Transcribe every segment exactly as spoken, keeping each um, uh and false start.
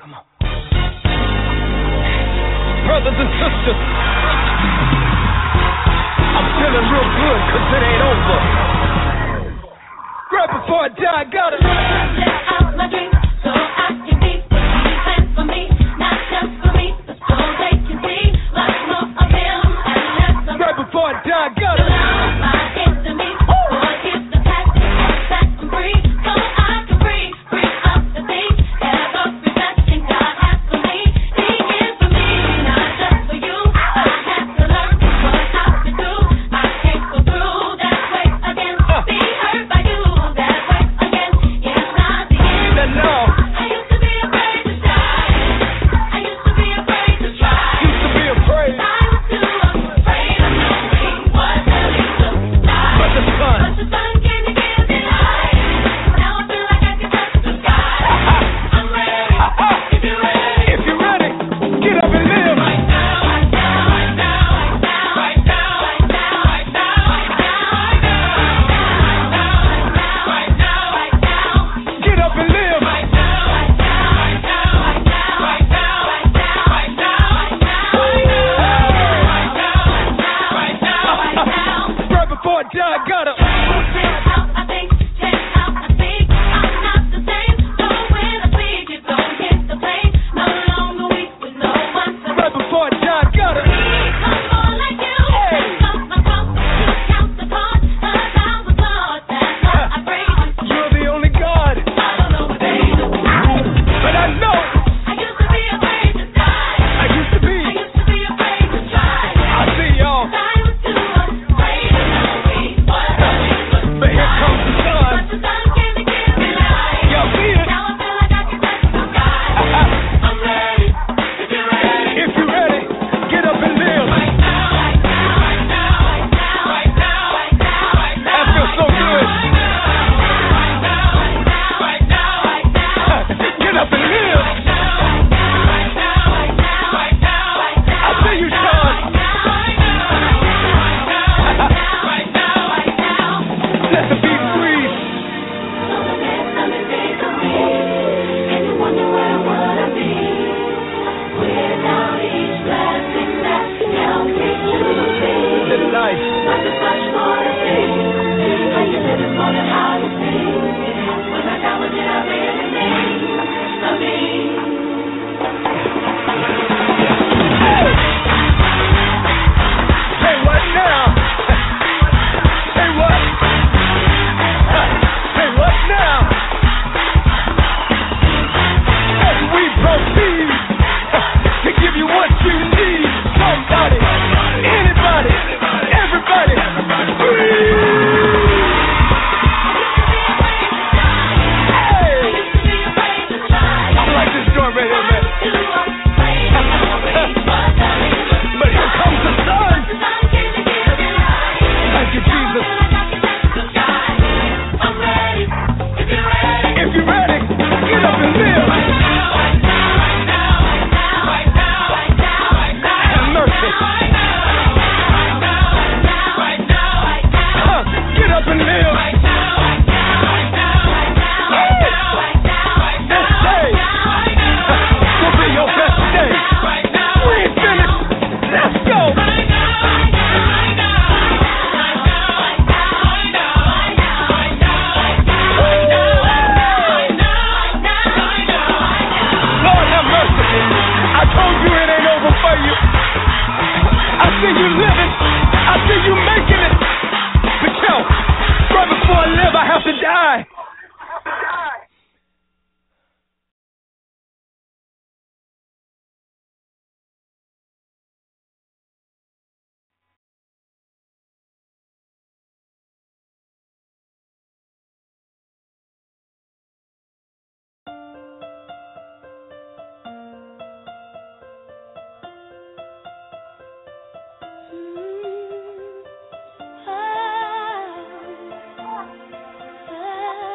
Brothers and sisters, I'm feeling real good cause it ain't over. Right before I die, I gotta let out my dreams so I can be what you planned for me. Not just for me, but so they can see lots more of him and less of me. Right before I die, I gotta love my enemies, forgive the past, set them free so I can free, free up the things that are possession God has for me. He is for me, not just for you. I have to learn what I have to do. I can't go through that way again. Be hurt by you that way again. Yeah, it's not the end. No. I used to be afraid to die. I used to be afraid to try. Used to be afraid. I was too afraid of knowing what really looked like. But the sun. But the sun came to give me light. Now I feel like I can touch the sky. I'm ready. If you're ready. If you're ready, get up and live. Right now, right now, right now, right now, right now, right now, right now, right now, right now, right now, right now. Get up and live. Right now, right now, right now, right now, right now, right now, right now, right now, right now, right now, right now. Right before I die, I gotta change how I think, change how I speak. I'm not the same. So when I speak, it don't hit the plane. No longer weak with no one to right before I die, I gotta become more like you. Come my cross, you count the cards. Cause I was lost, that's why I praise you. You're the only God. I don't know what they do, but I know I used to be afraid to die. I used to be. I used to be afraid to try. I see y'all. I was too afraid of knowing what really looked like. But here comes the sun. But the sun came to give me light. Y'all see it? Now I feel like I can touch the sky. I'm ready. If you're ready. If you're ready, get up and live. Right now, right now, right now, right now, right now, right now, right now. That feels so good. Right now, right now, right now, right now. Get up and live. Right now, right now, right now, right now, right now, right now. I see you, Sean. Right now, right now, right now, right now, right now. Let the beat breathe. So the best of the days of me, and you wonder where would I be without each blessing that helps me to see. The life. But there's much more to see. How you live is more than how you see. When I got what did I really mean for me? Say what now? Say what? Say what now? As we proceed to give you what you need, somebody, anybody, everybody, breathe. Hey, I like this joint right here, man. But here comes the sun. Thank you, Jesus. I'm ready. If you're ready, if you're ready, get up and live. Right now, right now, right now, right now, right now, right now, right now. Have mercy. Right now, right now, right now, right now, right now. Huh, get up and live. Right now, right now, right now, right now, right now, right now, right now. This day will be your best day. Right now, we ain't finished. Let's go. Right now, right now, right now, right now, right now, right now, right now, right now, right now, right now, right now, right now, right now. Lord have mercy. I told you it ain't over for you. I see you living. I see you making it. But yo, right before I live, I have to die. Ah, ah,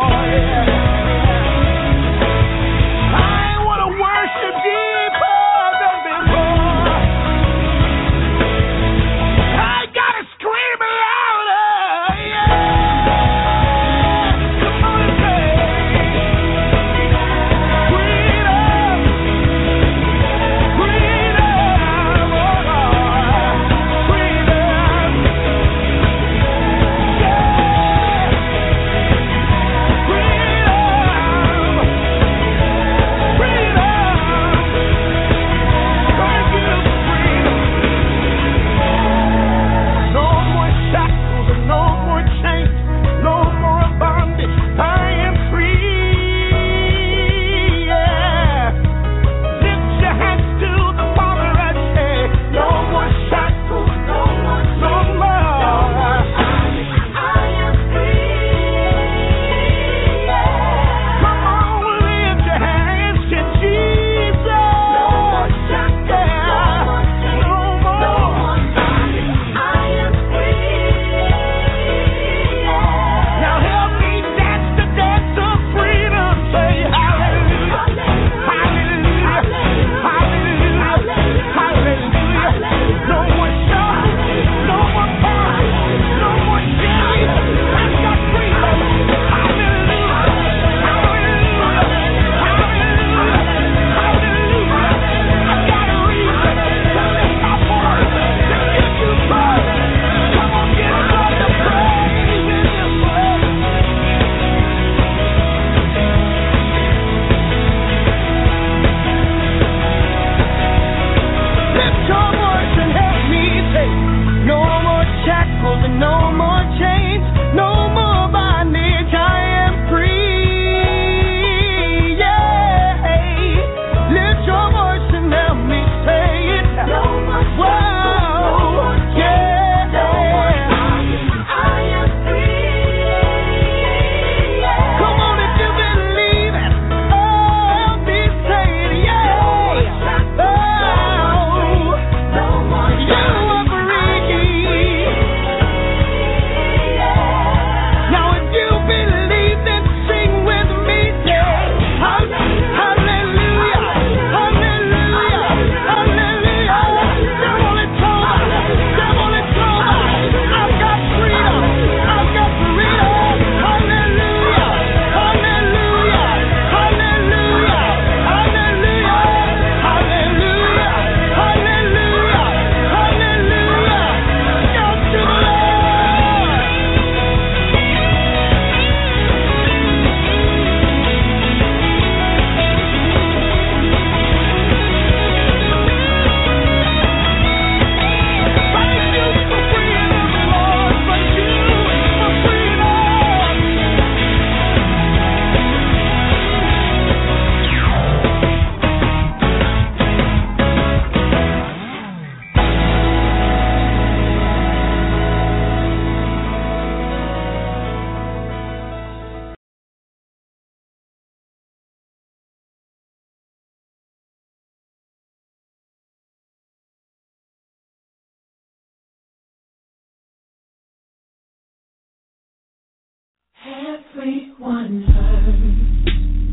Everyone hurts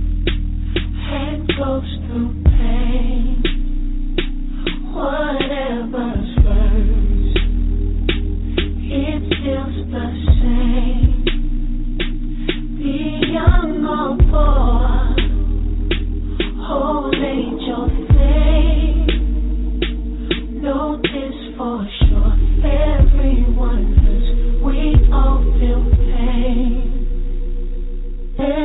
and goes through pain. Whatever's first, it feels the same. Be young or poor, old age or fame. Know this for sure, everyone hurts. We all feel pain.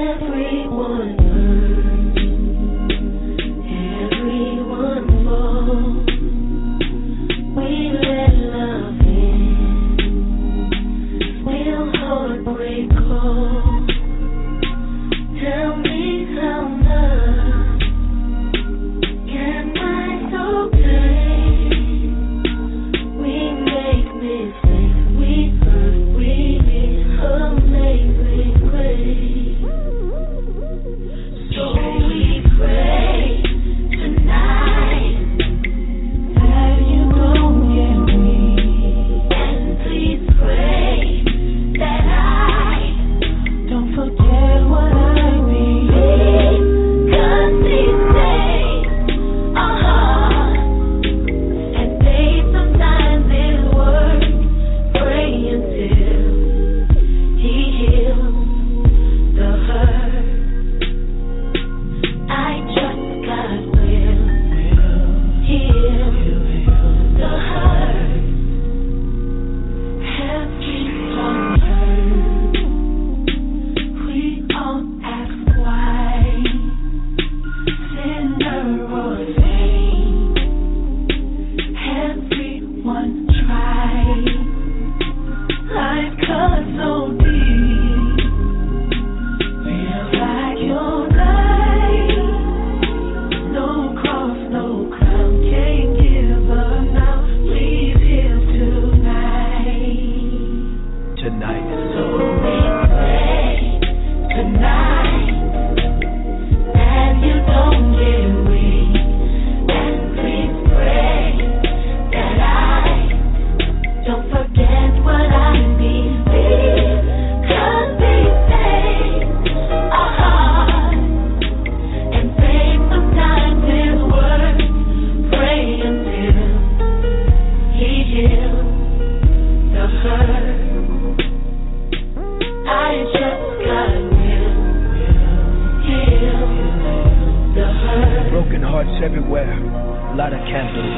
everywhere. Light a candle.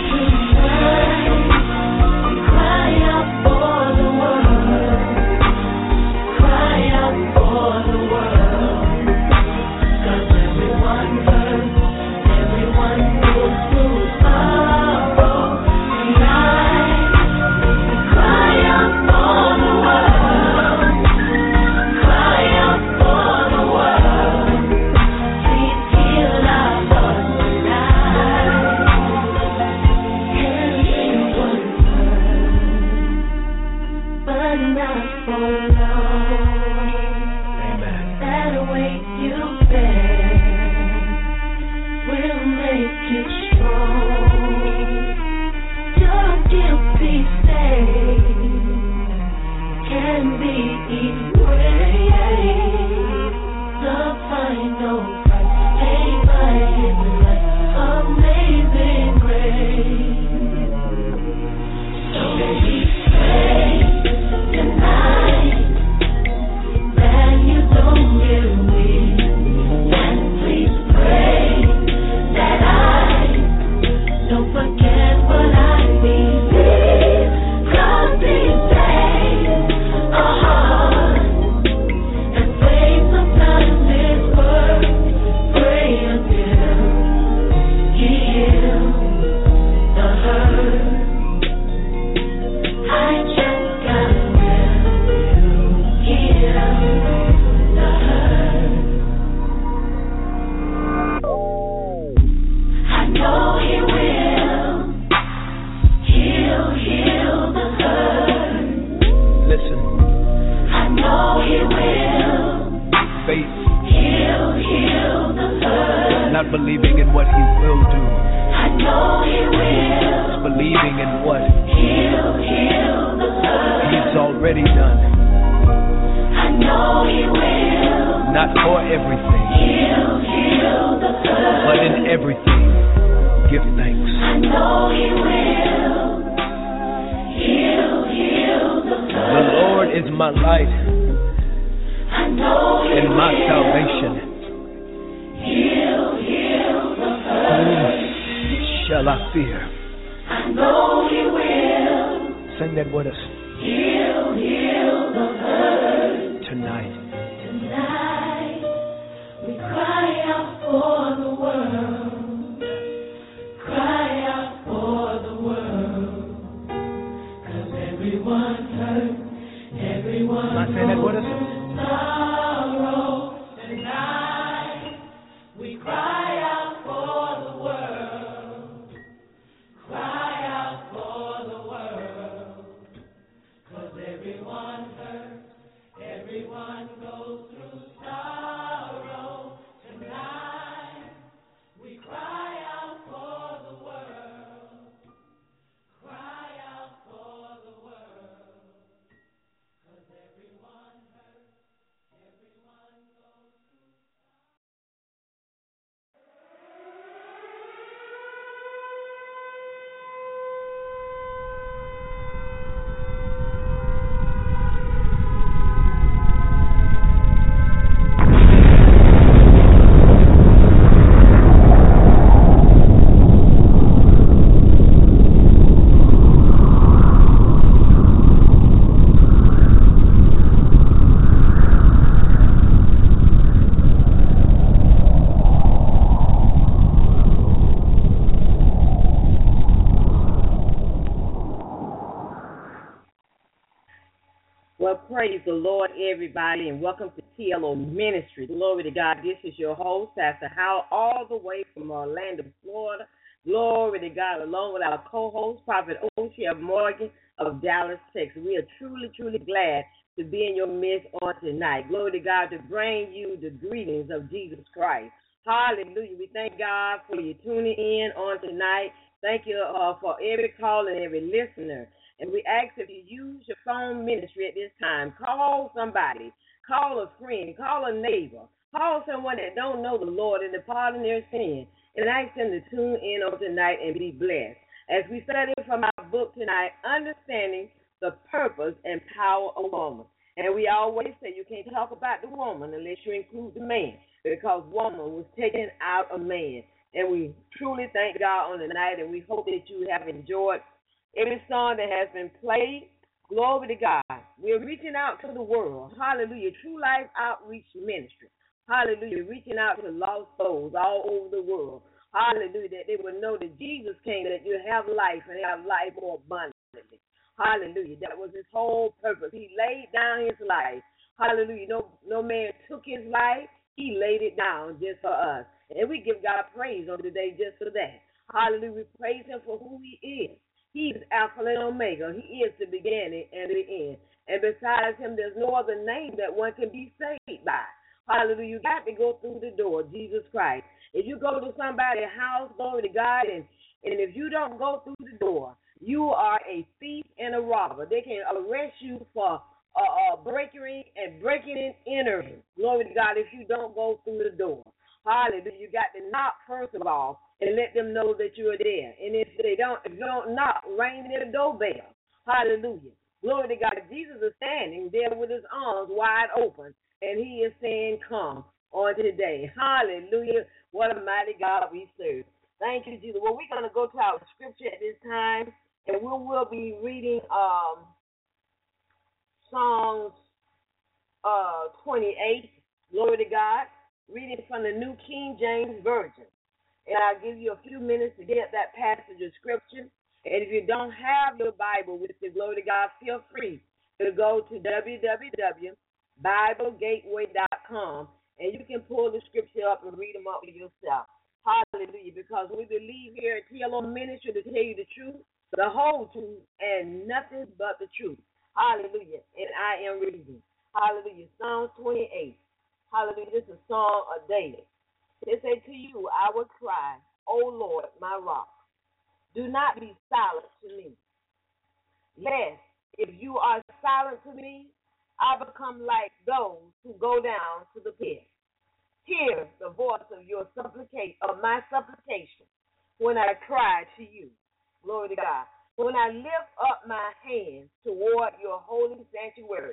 Cry out for the world. Cry out for the world. 'Cause everyone hurts, everyone goes through sorrow tonight. Cry out for the world. Cry out for the world. Please heal our hearts tonight. Everyone hurts, but not for long. Amen. That weight you bear will make you strong. Your guilty stain can be erased. The final price paid by His life, amazing grace. So we pray tonight that you don't get weak, and please pray that I don't forget what I need. Please, 'cause these days are hard, and faith sometimes is worth. Pray until He heals the hurt. I just gotta tell you, heal the hurt. I know He will. Heal, heal the hurt. Listen, I know He will. faith, Heal, heal the hurt. not believing in what He will do, I know He will. it's believing in what Heal, heal the hurt. He's already done. I know He will. Not for everything, Heal, heal the hurt. but in everything, give thanks. I know He will. Heal, heal the The hurt. Lord is my light I know He and my will. salvation. Heal, heal the Whom hurt. shall I fear? I know He will. Sing that with us Heal, heal the hurt. tonight. Tonight we cry out for the world. Cry out for the world. 'Cause everyone hurts, everyone Am I saying that with us? goes through sorrow. Tonight we cry out for the world. Cry out for the world. 'Cause everyone hurts, everyone goes through sorrow. Tonight we cry out for the world. Cry out for the world. 'Cause everyone hurts, everyone goes through. Well, praise the Lord, everybody, and welcome to T L O Ministry. Glory to God. This is your host, Pastor Howell, all the way from Orlando, Florida. Glory to God, along with our co-host, Prophet O'Shea Morgan of Dallas, Texas. We are truly, truly glad to be in your midst on tonight. Glory to God, to bring you the greetings of Jesus Christ. Hallelujah. We thank God for you tuning in on tonight. Thank you uh, for every call and every listener. And we ask if you use your phone ministry at this time, call somebody, call a friend, call a neighbor, call someone that don't know the Lord and the pardon their sin, and ask them to tune in on tonight and be blessed. As we study from our book tonight, Understanding the Purpose and Power of Woman. And we always say you can't talk about the woman unless you include the man, because woman was taken out of man. And we truly thank God on the night, and we hope that you have enjoyed every song that has been played. Glory to God. We're reaching out to the world. Hallelujah. True Life Outreach Ministry. Hallelujah. Reaching out to lost souls all over the world. Hallelujah. That they will know that Jesus came, that you have life and have life more abundantly. Hallelujah. That was his whole purpose. He laid down his life. Hallelujah. No, no man took his life. He laid it down just for us. And we give God praise on today just for that. Hallelujah. We praise him for who he is. He is Alpha and Omega. He is the beginning and the end. And besides him, there's no other name that one can be saved by. Hallelujah. You got to go through the door, Jesus Christ. If you go to somebody's house, glory to God, and, and if you don't go through the door, you are a thief and a robber. They can arrest you for uh, uh, breaking and breaking and entering. Glory to God, if you don't go through the door. Hallelujah. You got to knock first of all and let them know that you are there. And if they don't, if you don't knock, ring their doorbell. Hallelujah. Glory to God. Jesus is standing there with his arms wide open, and he is saying, come on today. Hallelujah. What a mighty God we serve. Thank you, Jesus. Well, we're going to go to our scripture at this time, and we will be reading um, Psalms uh, twenty-eight. Glory to God. Reading from the New King James Version. And I'll give you a few minutes to get that passage of scripture. And if you don't have your Bible with you, glory to God, feel free to go to w w w dot bible gateway dot com, and you can pull the scripture up and read them up for yourself. Hallelujah. Because we believe here at T L O Ministry to tell you the truth, the whole truth, and nothing but the truth. Hallelujah. And I am reading. Hallelujah. Psalms twenty-eight. Hallelujah. This is a song of David. It says, to you I will cry, O Lord, my rock. Do not be silent to me. Yes, if you are silent to me, I become like those who go down to the pit. Hear the voice of your supplicate of my supplication when I cry to you. Glory to God. When I lift up my hands toward your holy sanctuary.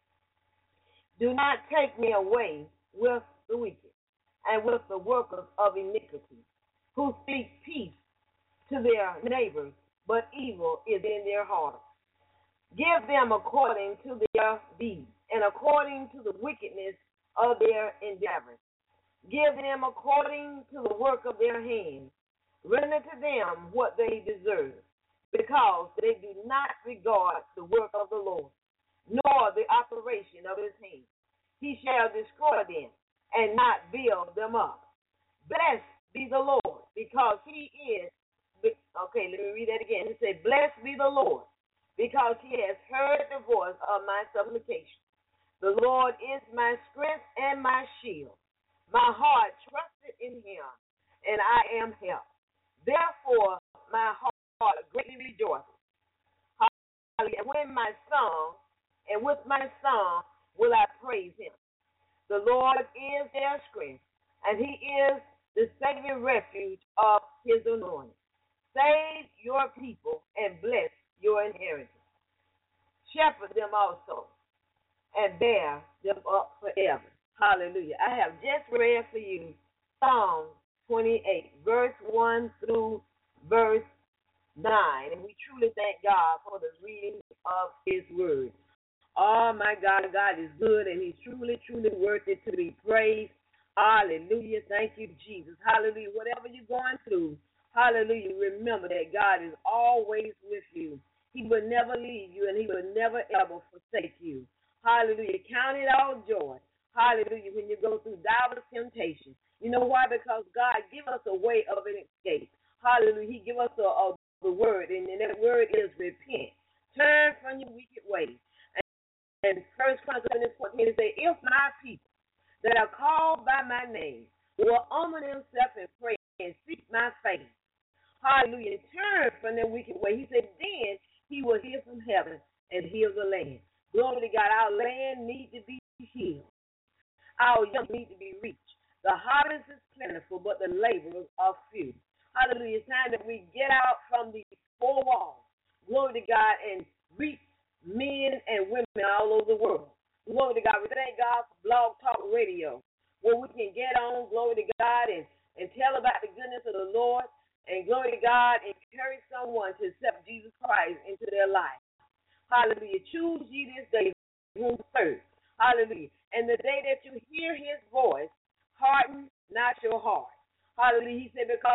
Do not take me away with the wicked and with the workers of iniquity, who speak peace to their neighbors, but evil is in their hearts. Give them according to their deeds and according to the wickedness of their endeavors. Give them according to the work of their hands. Render to them what they deserve, because they do not regard the work of the Lord, nor the operation of his hands. He shall destroy them and not build them up. Blessed be the Lord, because he is, okay, let me read that again. He said, blessed be the Lord, because he has heard the voice of my supplication. The Lord is my strength and my shield. My heart trusted in him, and I am helped. Therefore, my heart greatly rejoices. Hallelujah. When my song, and with my song will I praise him. The Lord is their strength, and he is the saving refuge of his anointing. Save your people and bless your inheritance. Shepherd them also, and bear them up forever. Hallelujah. I have just read for you Psalm twenty-eight, verse one through verse nine. And we truly thank God for the reading of his word. Oh, my God, God is good, and he's truly, truly worthy to be praised. Hallelujah. Thank you, Jesus. Hallelujah. Whatever you're going through, hallelujah, remember that God is always with you. He will never leave you, and he will never, ever forsake you. Hallelujah. Count it all joy. Hallelujah. When you go through diverse temptations. You know why? Because God give us a way of an escape. Hallelujah. He give us a, a, the word, and, and that word is repent. Turn from your wicked ways. And First Chronicles fourteen, it says, if my people that are called by my name will humble themselves and pray and seek my face, hallelujah, and turn from their wicked way, he said, then he will hear from heaven and heal the land. Glory to God, our land needs to be healed. Our young need to be reached. The harvest is plentiful, but the laborers are few. Hallelujah, it's time that we get out from these four walls, glory to God, and reach men and women all over the world. Glory to God. We thank God for Blog Talk Radio, where we can get on, glory to God, and, and tell about the goodness goodness of the Lord, and glory to God, encourage someone to accept Jesus Christ into their life. Hallelujah. Choose ye this day whom to serve. Hallelujah. And the day that you hear his voice, harden not your heart. Hallelujah. He said, because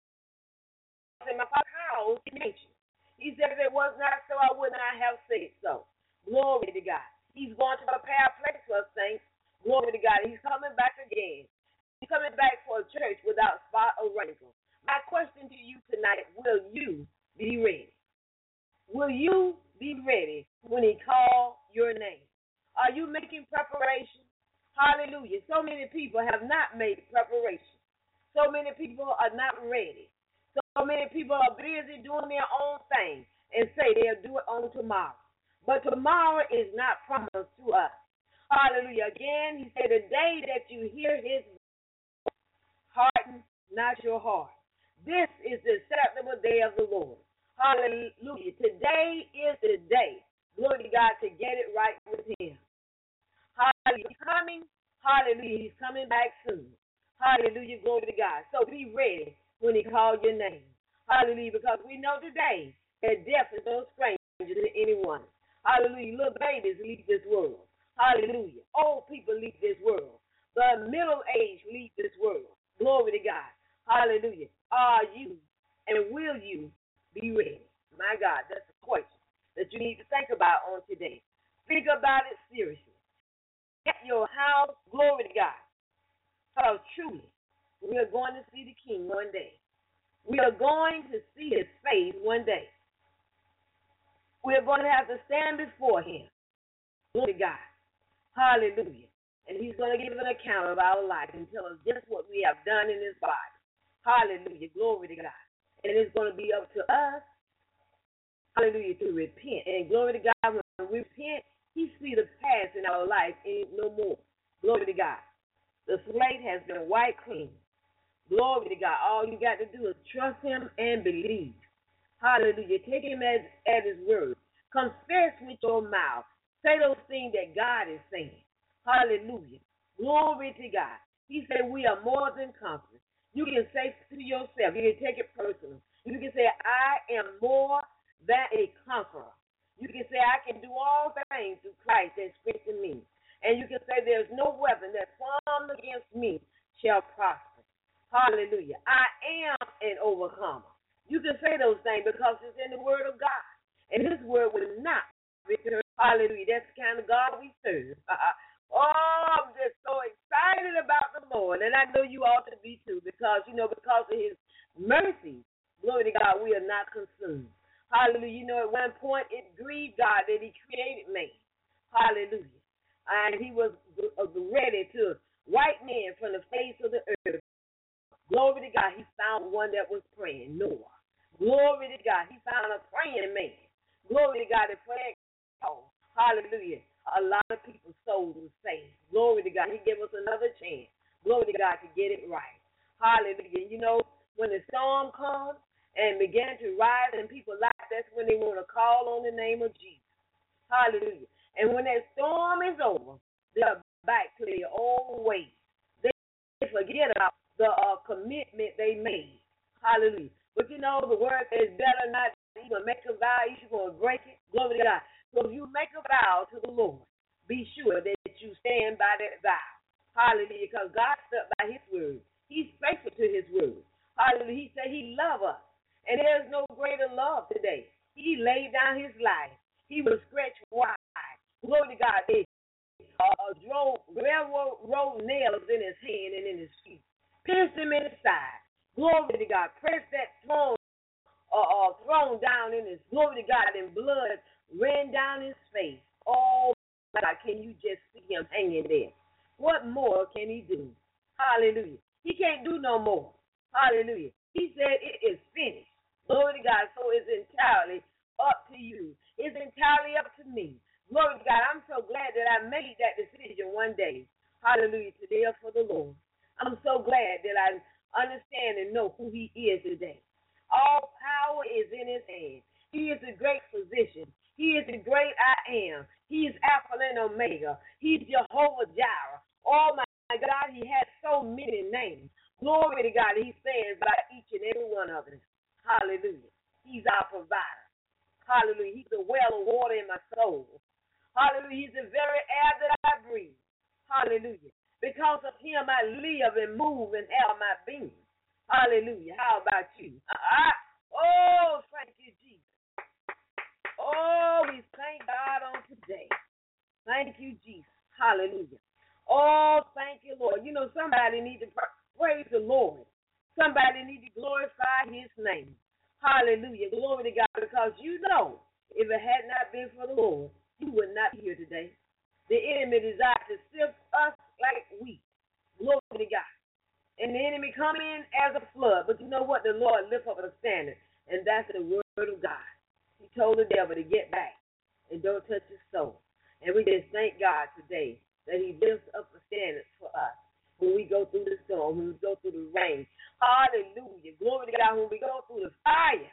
in my house, he said, if it was not so, I would not have said so. Glory to God. He's going to prepare a place for us, saints. Glory to God. He's coming back again. He's coming back for a church without spot or wrinkle. My question to you tonight, will you be ready? Will you be ready when he calls your name? Are you making preparation? Hallelujah. So many people have not made preparation. So many people are not ready. So many people are busy doing their own thing and say they'll do it on tomorrow. But tomorrow is not promised to us. Hallelujah. Again, he said, the day that you hear his voice, harden not your heart. This is the acceptable day of the Lord. Hallelujah. Today is the day, glory to God, to get it right with him. Hallelujah. He's coming. Hallelujah. He's coming back soon. Hallelujah. Glory to God. So be ready when he calls your name. Hallelujah. Because we know today that death is no stranger to anyone. Hallelujah. Little babies leave this world. Hallelujah. Old people leave this world. The middle age leave this world. Glory to God. Hallelujah. Are you and will you be ready? My God, that's a question that you need to think about on today. Think about it seriously. At your house, glory to God. Because truly, we are going to see the King one day. We are going to see his face one day. We are going to have to stand before him. Glory to God. Hallelujah. And he's going to give an account of our life and tell us just what we have done in his body. Hallelujah. Glory to God. And it's going to be up to us, hallelujah, to repent. And glory to God, when we repent, he sees the past in our life ain't no more. Glory to God. The slate has been wiped clean. Glory to God. All you got to do is trust him and believe. Hallelujah. Take him as, at his word. Confess with your mouth. Say those things that God is saying. Hallelujah. Glory to God. He said we are more than conquerors. You can say to yourself, you can take it personal. You can say, I am more than a conqueror. You can say, I can do all things through Christ that strengthens me. And you can say, there's no weapon that formed against me shall prosper. Hallelujah. I am an overcomer. You can say those things because it's in the word of God. And his word will not return. Hallelujah. That's the kind of God we serve. Oh, I'm just so excited about the Lord. And I know you ought to be too, because, you know, because of his mercy, glory to God, we are not consumed. Hallelujah. You know, at one point it grieved God that he created man. Hallelujah. And he was ready to wipe man from the face of the earth. Glory to God, he found one that was praying, Noah. Glory to God, he found a praying man. Glory to God, that praying. Oh, hallelujah. A lot of people's souls were saved. Glory to God. He gave us another chance. Glory to God to get it right. Hallelujah. You know, when the storm comes and began to rise in people's lives, that's when they want to call on the name of Jesus. Hallelujah. And when that storm is over, they're back to their old ways. They forget about the uh, commitment they made. Hallelujah. But you know, the word says better not even make a vow, you're going to break it. Glory to God. So if you make a vow to the Lord, be sure that you stand by that vow. Hallelujah. Because God stuck by his word. He's faithful to his word. Hallelujah. He said he loves us. And there's no greater love today. He laid down his life. He was stretched wide. Glory to God. They uh, drove railroad nails in his hand and in his feet. Pierced him in the side. Glory to God. Pressed that throne, uh, uh, throne down in his, glory to God, and blood ran down his face. Oh, my God, can you just see him hanging there? What more can he do? Hallelujah. He can't do no more. Hallelujah. He said it is finished. Glory to God. So it's entirely up to you. It's entirely up to me. Glory to God. I'm so glad that I made that decision one day. Hallelujah. To live for the Lord. I'm so glad that I understand and know who he is today. All power is in his hand. He is a great physician. He is the great I am. He is Alpha and Omega. He's Jehovah Jireh. Oh, my God, he has so many names. Glory to God. He stands by each and every one of us. Hallelujah. He's our provider. Hallelujah. He's the well of water in my soul. Hallelujah. He's the very air that I breathe. Hallelujah. Because of him, I live and move and have my being. Hallelujah. How about you? Uh-uh. Oh, thank you, Jesus. Oh, we thank God on today. Thank you, Jesus. Hallelujah. Oh, thank you, Lord. You know, somebody needs to praise the Lord. Somebody needs to glorify his name. Hallelujah. Glory to God. Because you know, if it had not been for the Lord, you would not be here today. The enemy desires to sift us like wheat. Glory to God. And the enemy come in as a flood. But you know what? The Lord lift up a standard. And that's the word of God. He told the devil to get back and don't touch his soul. And we just thank God today that he lifts up the standards for us when we go through the storm, when we go through the rain. Hallelujah. Glory to God. When we go through the fire.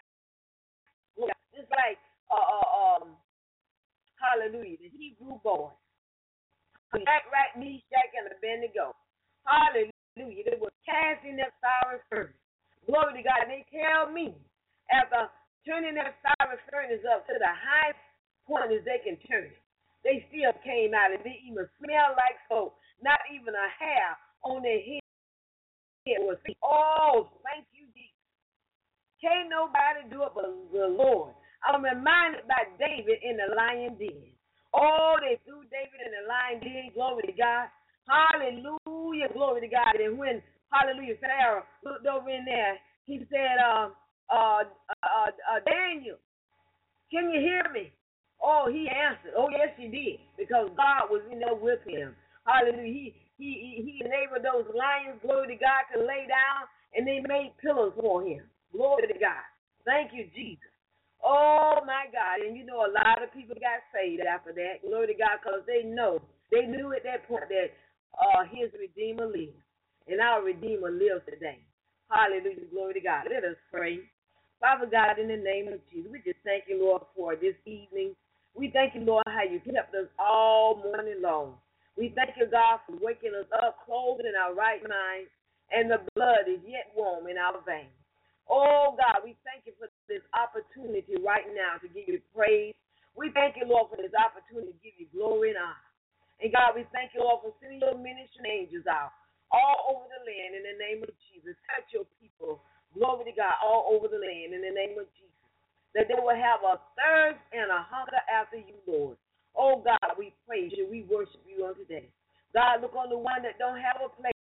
Just like, uh, uh, um, hallelujah, the Hebrew boys. Shadrach, Meshach, and Abednego. Hallelujah. They were cast in their fiery furnace. Glory to God. And they tell me, after turning their fiery furnace up to the highest point as they can turn it, they still came out and they even smelled like smoke. Not even a hair on their head was. Oh, thank you, Jesus. Can't nobody do it but the Lord. I'm reminded by David in the lion den. Oh, they threw David in the lion den. Glory to God. Hallelujah. Glory to God. And when, hallelujah, Pharaoh looked over in there, he said, uh, uh, uh, uh, Daniel, can you hear me? Oh, he answered. Oh, yes, he did. Because God was in there with him. Hallelujah. He, he, he enabled those lions, glory to God, to lay down, and they made pillows for him. Glory to God. Thank you, Jesus. Oh, my God. And you know, a lot of people got saved after that. Glory to God, because they know, they knew at that point that uh, his Redeemer lives. And our Redeemer lives today. Hallelujah. Glory to God. Let us pray. Father God, in the name of Jesus, we just thank you, Lord, for this evening. We thank you, Lord, how you kept us all morning long. We thank you, God, for waking us up, clothed in our right mind, and the blood is yet warm in our veins. Oh, God, we thank you for this opportunity right now to give you praise. We thank you, Lord, for this opportunity to give you glory and honor. And, God, we thank you, Lord, for sending your ministering angels out all over the land in the name of Jesus. Touch your people, glory to God, all over the land in the name of Jesus, that they will have a thirst and a hunger after you, Lord. Oh, God, we praise you. We worship you on today. God, look on the one that don't have a place.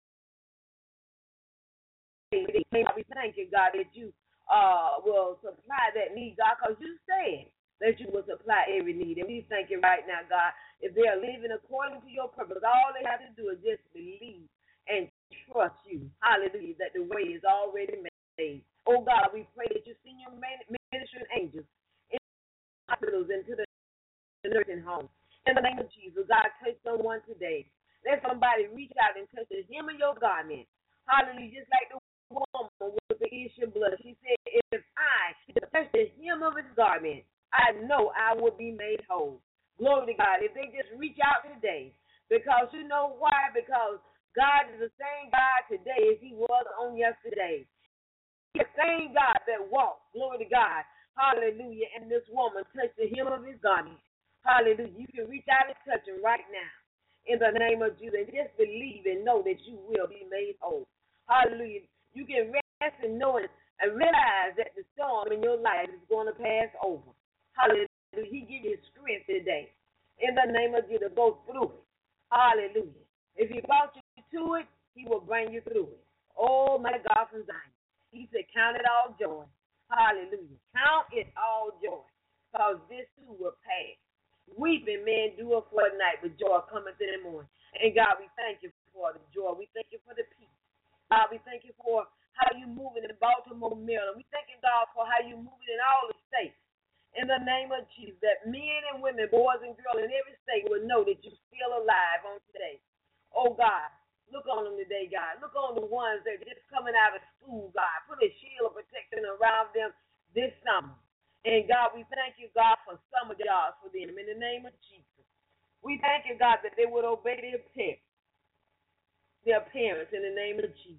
We thank you, God, that you uh, will supply that need, God, because you said that you will supply every need. And we thank you right now, God, if they are living according to your purpose, all they have to do is just believe and trust you. Hallelujah, that the way is already made. Oh, God, we pray that you send your ministering angels into the hospitals, into the nursing homes. In the name of Jesus, God, touch someone today. Let somebody reach out and touch the hem of your garment. Hallelujah, just like the woman with the issue of blood. She said, if I touch the hem of his garment, I know I will be made whole. Glory to God. If they just reach out today, because you know why? Because God is the same God today as he was on yesterday. He's the same God that walked. Glory to God. Hallelujah. And this woman touched the hem of his garment. Hallelujah. You can reach out and touch him right now in the name of Jesus. And just believe and know that you will be made whole. Hallelujah. You can rest and know it and realize that the storm in your life is going to pass over. Hallelujah. He gives you strength today in the name of Jesus. Go through it. Hallelujah. If he brought you to it, he will bring you through it. Oh, my God from Zion. He said, count it all joy. Hallelujah. Count it all joy, because this too will pass. Weeping may endure for a night, but joy cometh in the morning. And God, we thank you for the joy. We thank you for the peace. God, we thank you for how you moving in Baltimore, Maryland. We thank you, God, for how you moving in all the states. In the name of Jesus, that men and women, boys and girls in every state will know that you're still alive on today. Oh, God, look on them today, God. Look on the ones that are just coming out of school, God. Put a shield of protection around them this summer. And, God, we thank you, God, for summer jobs for them. In the name of Jesus, we thank you, God, that they would obey their parents, their parents in the name of Jesus.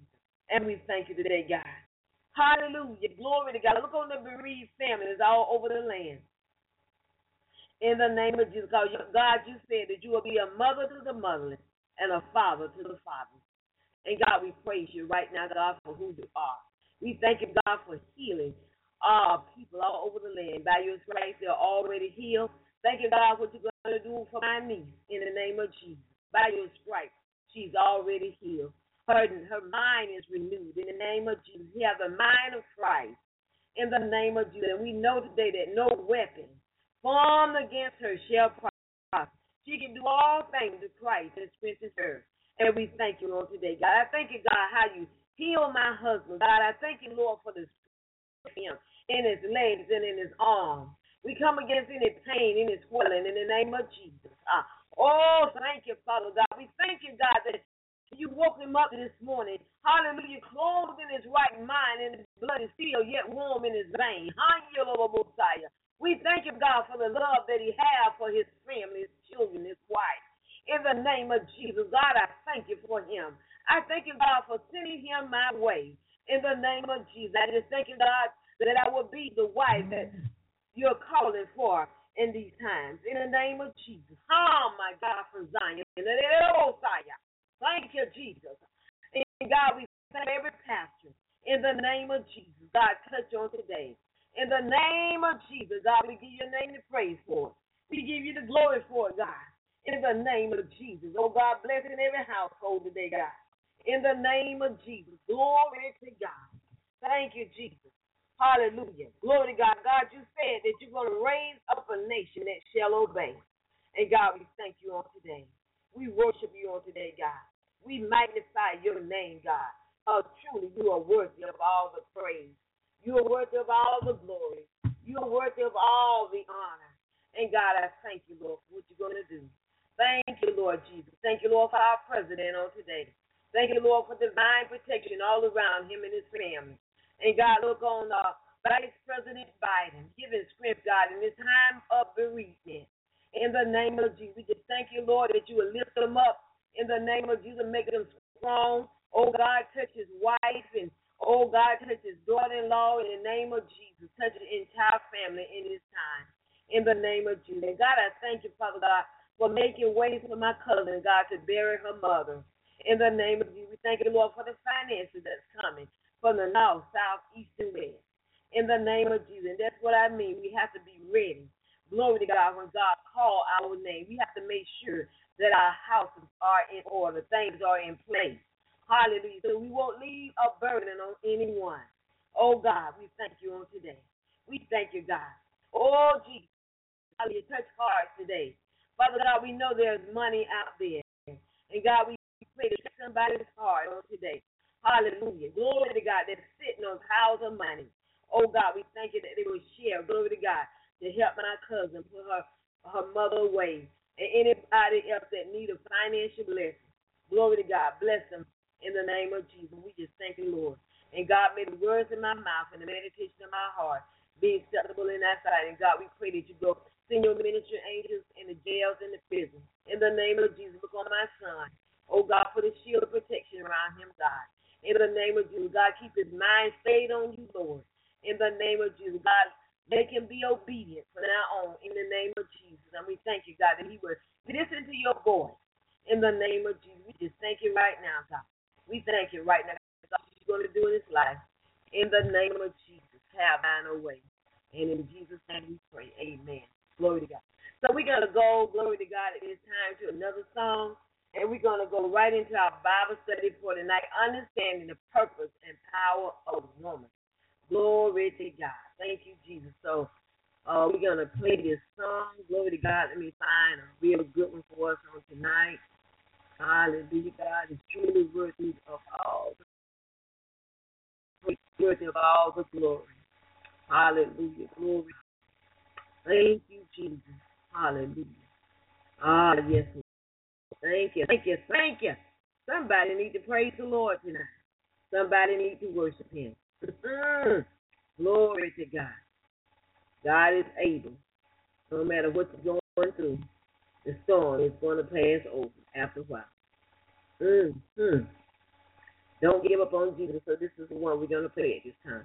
And we thank you today, God. Hallelujah. Glory to God. Look on the bereaved families all over the land. In the name of Jesus, God, you said that you will be a mother to the motherless and a father to the fatherless. And God, we praise you right now, God, for who you are. We thank you, God, for healing uh, people all over the land. By your stripes, they're already healed. Thank you, God, for what you're going to do for my niece in the name of Jesus. By your stripes, she's already healed. Her, her mind is renewed in the name of Jesus. She has the mind of Christ in the name of Jesus. And we know today that no weapon formed against her shall prosper. She can do all things through Christ that strengthens her. And we thank you, Lord, today, God. I thank you, God, how you heal my husband. God, I thank you, Lord, for this him in his legs and in his arms. We come against any pain, any swelling in the name of Jesus. Uh, oh, thank you, Father God. We thank you, God, that you woke him up this morning. Hallelujah. Clothed in his right mind, and his blood is still yet warm in his veins. We thank you, God, for the love that he has for his family, his children, his wife. In the name of Jesus, God, I thank you for him. I thank you, God, for sending him my way. In the name of Jesus, I just thank you, God, that I will be the wife that you're calling for in these times. In the name of Jesus. Oh, my God, from Zion. Thank you, Jesus. And God, we thank every pastor. In the name of Jesus, God, touch on today. In the name of Jesus, God, we give your name the praise for it. We give you the glory for it, God. In the name of Jesus. Oh, God, bless in every household today, God. In the name of Jesus. Glory to God. Thank you, Jesus. Hallelujah. Glory to God. God, you said that you're going to raise up a nation that shall obey. And God, we thank you on today. We worship you on today, God. We magnify your name, God. Oh, truly, you are worthy of all the praise. You are worthy of all the glory. You are worthy of all the honor. And God, I thank you, Lord, for what you're going to do. Thank you, Lord Jesus. Thank you, Lord, for our president on today. Thank you, Lord, for divine protection all around him and his family. And God, look on uh, Vice President Biden, give him strength, God, in this time of bereavement. In the name of Jesus, we just thank you, Lord, that you will lift him up. In the name of Jesus, make him strong. Oh, God, touch his wife and oh, God, touch his daughter-in-law in the name of Jesus. Touch the entire family in this time. In the name of Jesus. And God, I thank you, Father God, for making ways for my cousin, God, to bury her mother. In the name of Jesus, we thank you, Lord, for the finances that's coming from the north, south, east, and west. In the name of Jesus. And that's what I mean. We have to be ready. Glory to God. When God called our name, we have to make sure that our houses are in order. Things are in place. Hallelujah. So we won't leave a burden on anyone. Oh, God, we thank you on today. We thank you, God. Oh, Jesus. Hallelujah. Touch hearts today. Father God, we know there's money out there. And God, we pray to touch somebody's heart on today. Hallelujah. Glory to God that's sitting on piles of money. Oh, God, we thank you that they will share. Glory to God to help my cousin put her, her mother away. And anybody else that need a financial blessing. Glory to God. Bless them. In the name of Jesus, we just thank you, Lord. And God, may the words in my mouth and the meditation of my heart be acceptable in thy sight. And God, we pray that you go send your ministry angels in the jails and the prisons. In the name of Jesus, look on my son. Oh, God, put a shield of protection around him, God. In the name of Jesus, God, keep his mind stayed on you, Lord. In the name of Jesus, God, make him be obedient from now on. In the name of Jesus. And we thank you, God, that he will listen to your voice. In the name of Jesus, we just thank you right now, God. We thank you right now for what you're going to do in his life. In the name of Jesus, have thine own way. And in Jesus' name we pray. Amen. Glory to God. So we're going to go, glory to God, at this time to another song. And we're going to go right into our Bible study for tonight, understanding the purpose and power of woman. Glory to God. Thank you, Jesus. So uh, we're going to play this song. Glory to God. Let me find a real good one for us on tonight. Hallelujah. God is truly worthy of all the worthy of all the glory. Hallelujah. Glory. Thank you, Jesus. Hallelujah. Ah, yes, Lord. Thank you. Thank you. Thank you. Somebody need to praise the Lord tonight. Somebody need to worship him. Glory to God. God is able. No matter what you're going through, the storm is going to pass over after a while. Mm-hmm. Don't give up on Jesus. So this is the one we're going to play at this time.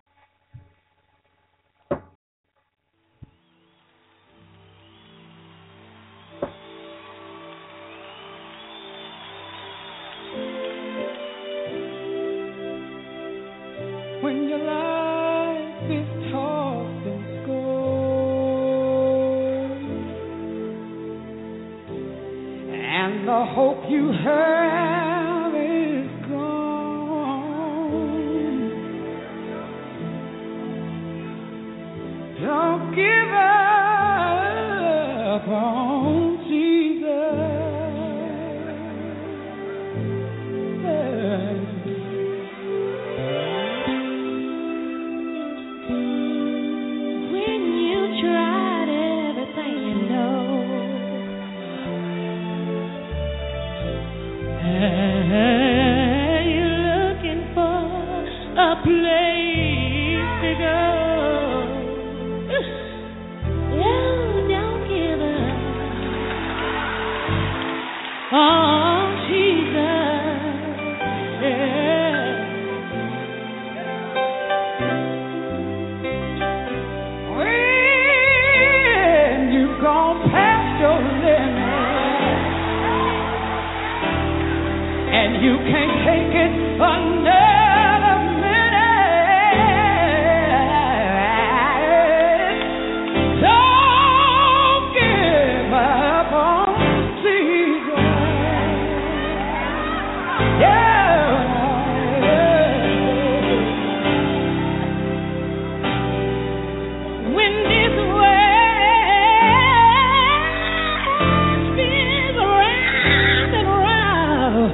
When your life is tossed and scored, and the hope you have is gone, don't give up on Jesus. You're looking for a place to go. You don't give up on Jesus. Yeah. When you've gone past your limit and you can't take it another minute, don't give up on Jesus. Yeah. When this world spins around and around,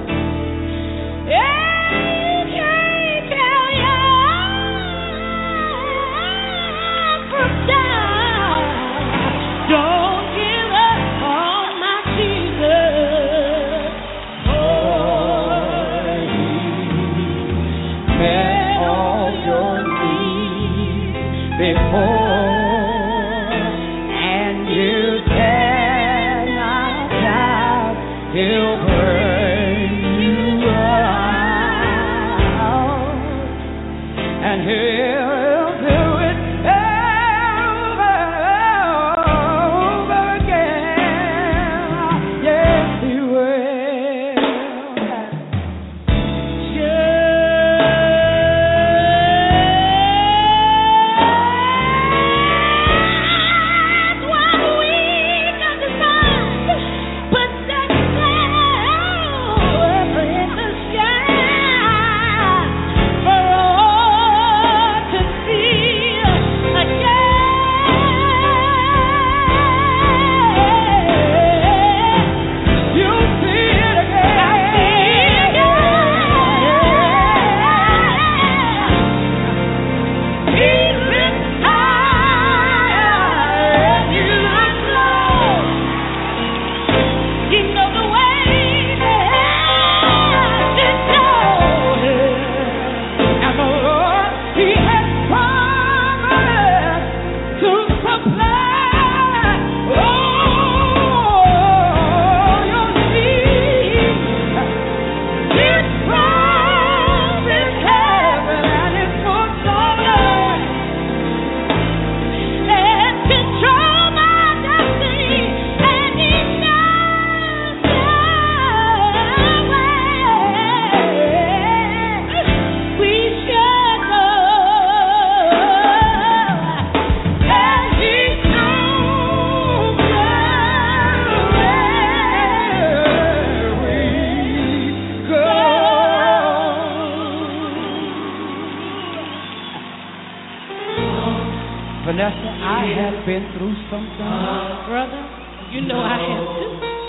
Vanessa, I have been through something. Brother, you know I have too.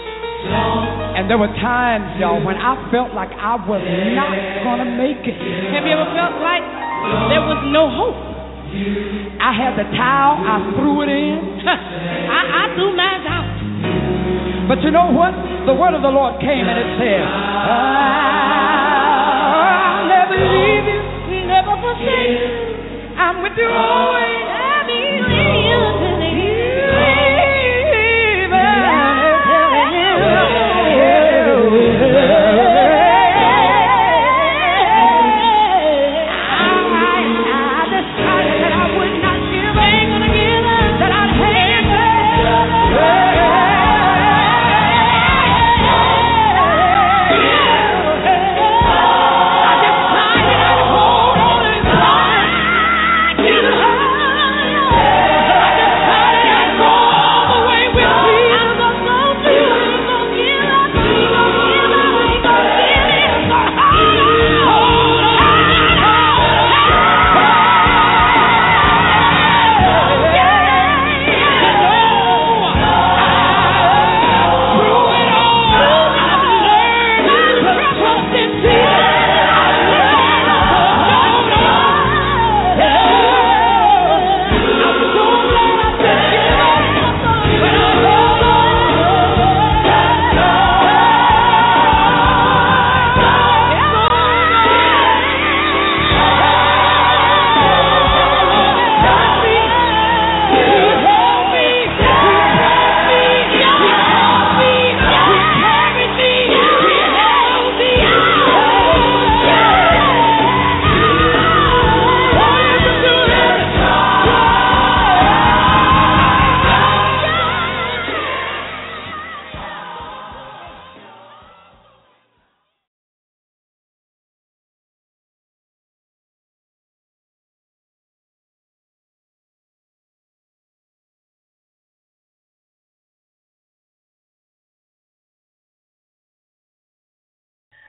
And there were times, y'all, when I felt like I was not going to make it. Have you ever felt like there was no hope? I had the towel, I threw it in. I, I threw mine out. But you know what? The word of the Lord came and it said, I'll never leave you, never forsake you. I'm with you always. I'll be with you to the end.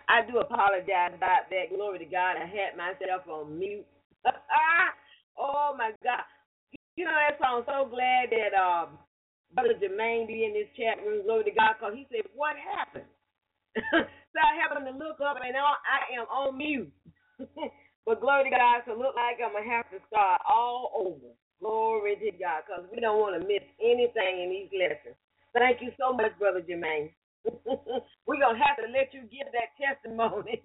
I do apologize about that. Glory to God. I had myself on mute. Oh, my God. You know that song, so glad that um, Brother Jermaine be in this chat room. Glory to God, because he said, what happened? So I happened to look up, and I am on mute. But glory to God, so look like I'm going to have to start all over. Glory to God, because we don't want to miss anything in these lessons. Thank you so much, Brother Jermaine. We're going to have to let you give that testimony.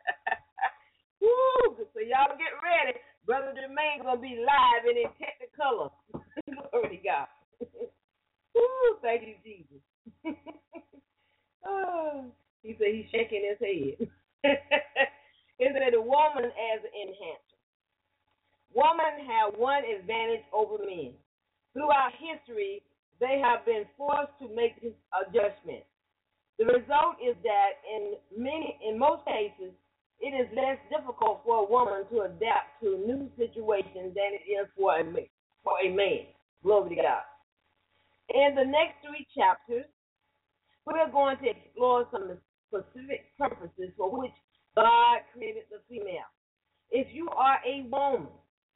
Woo! So y'all get ready. Brother Jermaine's going to be live and in Technicolor. Glory to God. Woo! Thank you, Jesus. Oh, he said he's shaking his head. It said the woman as an enhancer. Women have one advantage over men. Throughout history, they have been forced to make this adjustment. The result is that in many, in most cases, it is less difficult for a woman to adapt to new situations than it is for a man. For a man. Glory to God. In the next three chapters, we are going to explore some specific purposes for which God created the female. If you are a woman,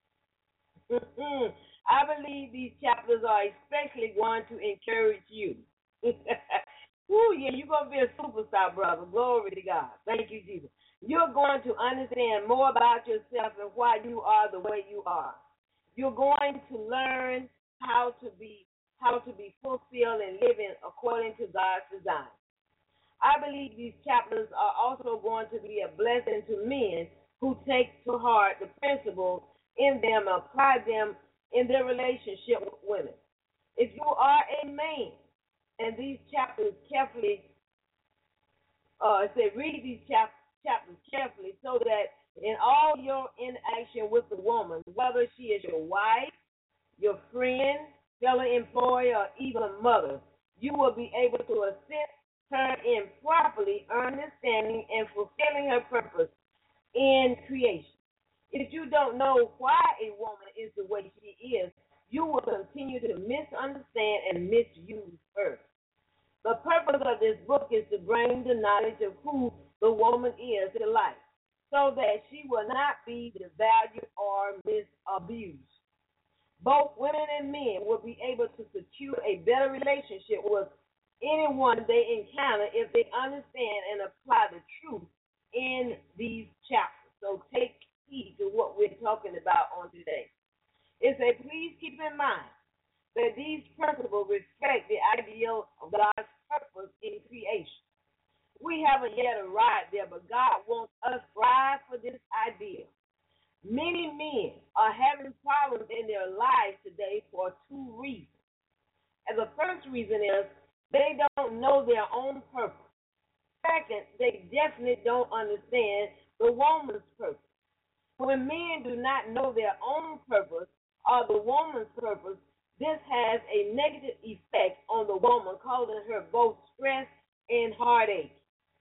I believe these chapters are especially going to encourage you. Ooh, yeah, you're going to be a superstar, brother. Glory to God. Thank you, Jesus. You're going to understand more about yourself and why you are the way you are. You're going to learn how to be how to be fulfilled and living according to God's design. I believe these chapters are also going to be a blessing to men who take to heart the principles in them and apply them in their relationship with women. If you are a man, and these chapters carefully, uh, it said read these chap- chapters carefully so that in all your interaction with the woman, whether she is your wife, your friend, fellow employee, or even a mother, you will be able to assist her in properly understanding and fulfilling her purpose in creation. If you don't know why a woman is the way she is, you will continue to misunderstand and misuse her. The purpose of this book is to bring the knowledge of who the woman is to life, so that she will not be devalued or misused. Both women and men will be able to secure a better relationship with anyone they encounter if they understand and apply the truth in these chapters. So take heed to what we're talking about on today. It says, please keep in mind that these principles reflect the ideal of God's purpose in creation. We haven't yet arrived there, but God wants us to strive for this ideal. Many men are having problems in their lives today for two reasons. And the first reason is they don't know their own purpose. Second, they definitely don't understand the woman's purpose. When men do not know their own purpose or the woman's purpose, this has a negative effect on the woman, causing her both stress and heartache.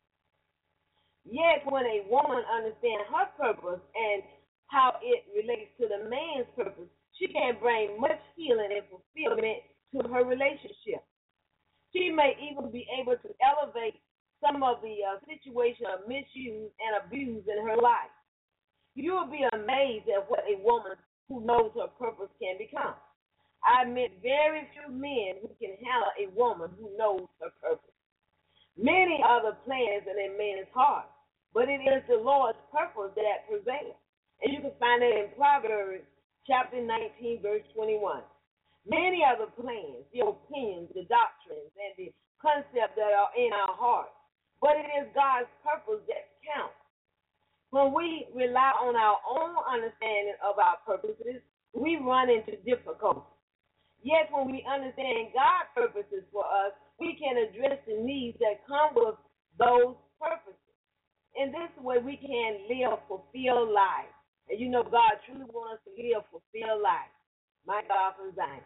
Yet, when a woman understands her purpose and how it relates to the man's purpose, she can bring much healing and fulfillment to her relationship. She may even be able to elevate some of the uh, situation of misuse and abuse in her life. You will be amazed at what a woman who knows her purpose can become. I met very few men who can handle a woman who knows her purpose. Many are the plans in a man's heart, but it is the Lord's purpose that prevails. And you can find that in Proverbs chapter nineteen, verse twenty-one. Many are the plans, the opinions, the doctrines, and the concepts that are in our hearts, but it is God's purpose that counts. When we rely on our own understanding of our purposes, we run into difficulty. Yet when we understand God's purposes for us, we can address the needs that come with those purposes. In this way, we can live fulfilled lives. And you know God truly wants us to live fulfilled lives. My God from Zion.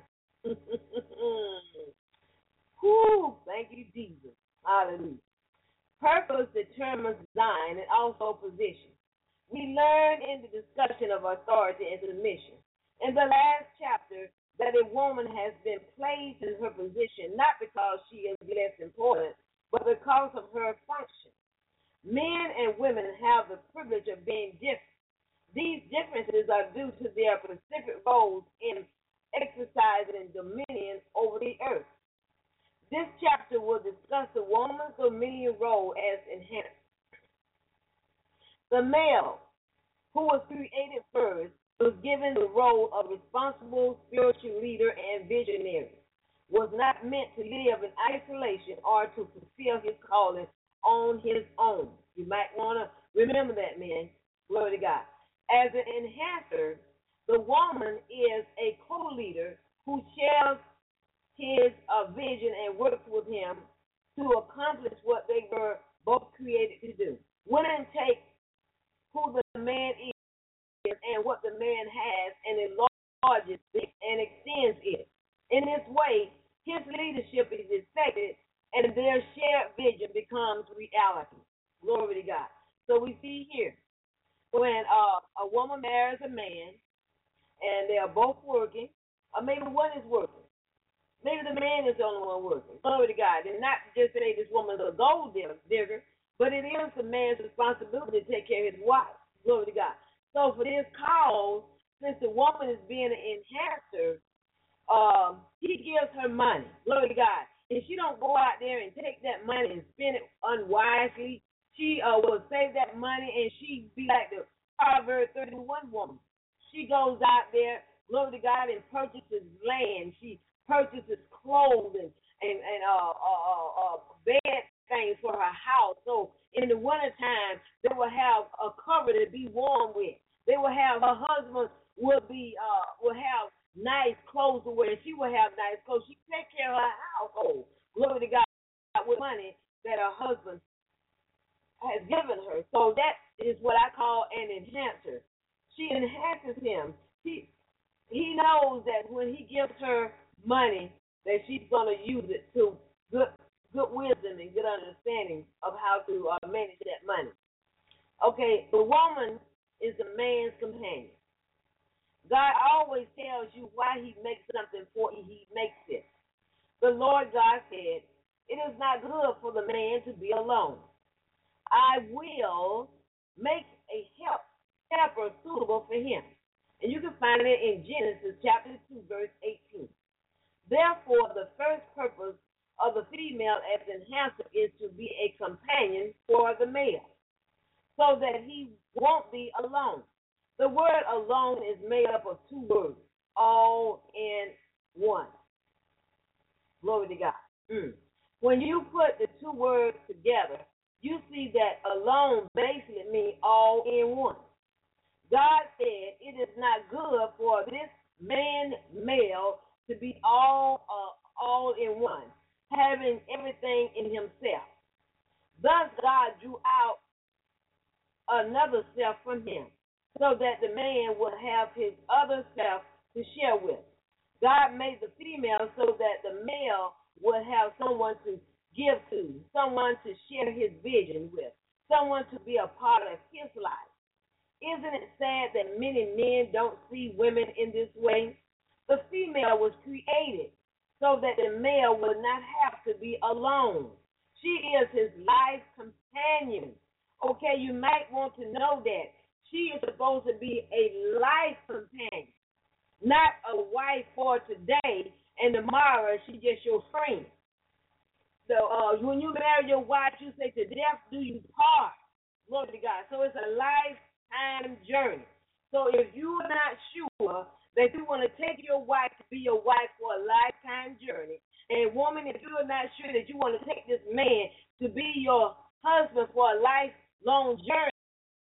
Whew, thank you, Jesus. Hallelujah. Purpose determines design and also position. We learn in the discussion of authority and submission in the last chapter that a woman has been placed in her position not because she is less important, but because of her function. Men and women have the privilege of being different. These differences are due to their specific roles in exercising dominion over the earth. This chapter will discuss the woman's dominion role as enhanced. The male, who was created first, was given the role of responsible spiritual leader and visionary, was not meant to live in isolation or to fulfill his calling on his own. You might want to remember that, man. Glory to God. As an enhancer, the woman is a co-leader who shares his uh, vision and works with him to accomplish what they were both created to do. Women take who the man is and what the man has and enlarges it and extends it. In this way, his leadership is effective and their shared vision becomes reality. Glory to God. So we see here, when uh, a woman marries a man and they are both working, or maybe one is working. Maybe the man is the only one working. Glory to God. And not just say this woman's a gold digger, but it is the man's responsibility to take care of his wife. Glory to God. So for this cause, since the woman is being an enhancer, um, he gives her money. Glory to God. And she don't go out there and take that money and spend it unwisely. She uh, will save that money, and she be like the Proverbs thirty-one woman. She goes out there, glory to God, and purchases land. She purchases clothes and, and, and uh, uh, uh, uh, bed things for her house. So in the wintertime, they will have a cover to be warm with. They will have, her husband will be, uh, will have nice clothes to wear. She will have nice clothes. She take care of her household. Glory to God, with money that her husband has given her. So that is what I call an enhancer. She enhances him. He he knows that when he gives her money, that she's going to use it to good good wisdom and good understanding of how to uh, manage that money. Okay, the woman is the man's companion. God always tells you why he makes something for you. He makes it. The Lord God said, it is not good for the man to be alone. I will make a help, helper suitable for him. And you can find it in Genesis chapter two, verse eighteen. Therefore, the first purpose of the female as enhancer is to be a companion for the male, so that he won't be alone. The word alone is made up of two words, all in one. Glory to God. Mm. When you put the two words together, you see that alone basically means all in one. God said it is not good for this man, male, to be all uh, all in one, having everything in himself. Thus God drew out another self from him, so that the man would have his other self to share with. God made the female so that the male would have someone to give to, someone to share his vision with, someone to be a part of his life. Isn't it sad that many men don't see women in this way? The female was created so that the male would not have to be alone. She is his life companion. Okay, you might want to know that. She is supposed to be a life companion, not a wife for today and tomorrow she's just your friend. So uh, when you marry your wife, you say, to death do you part. Glory to God. So it's a lifetime journey. So if you're not sure that you want to take your wife to be your wife for a lifetime journey, and woman, if you're not sure that you want to take this man to be your husband for a lifelong journey,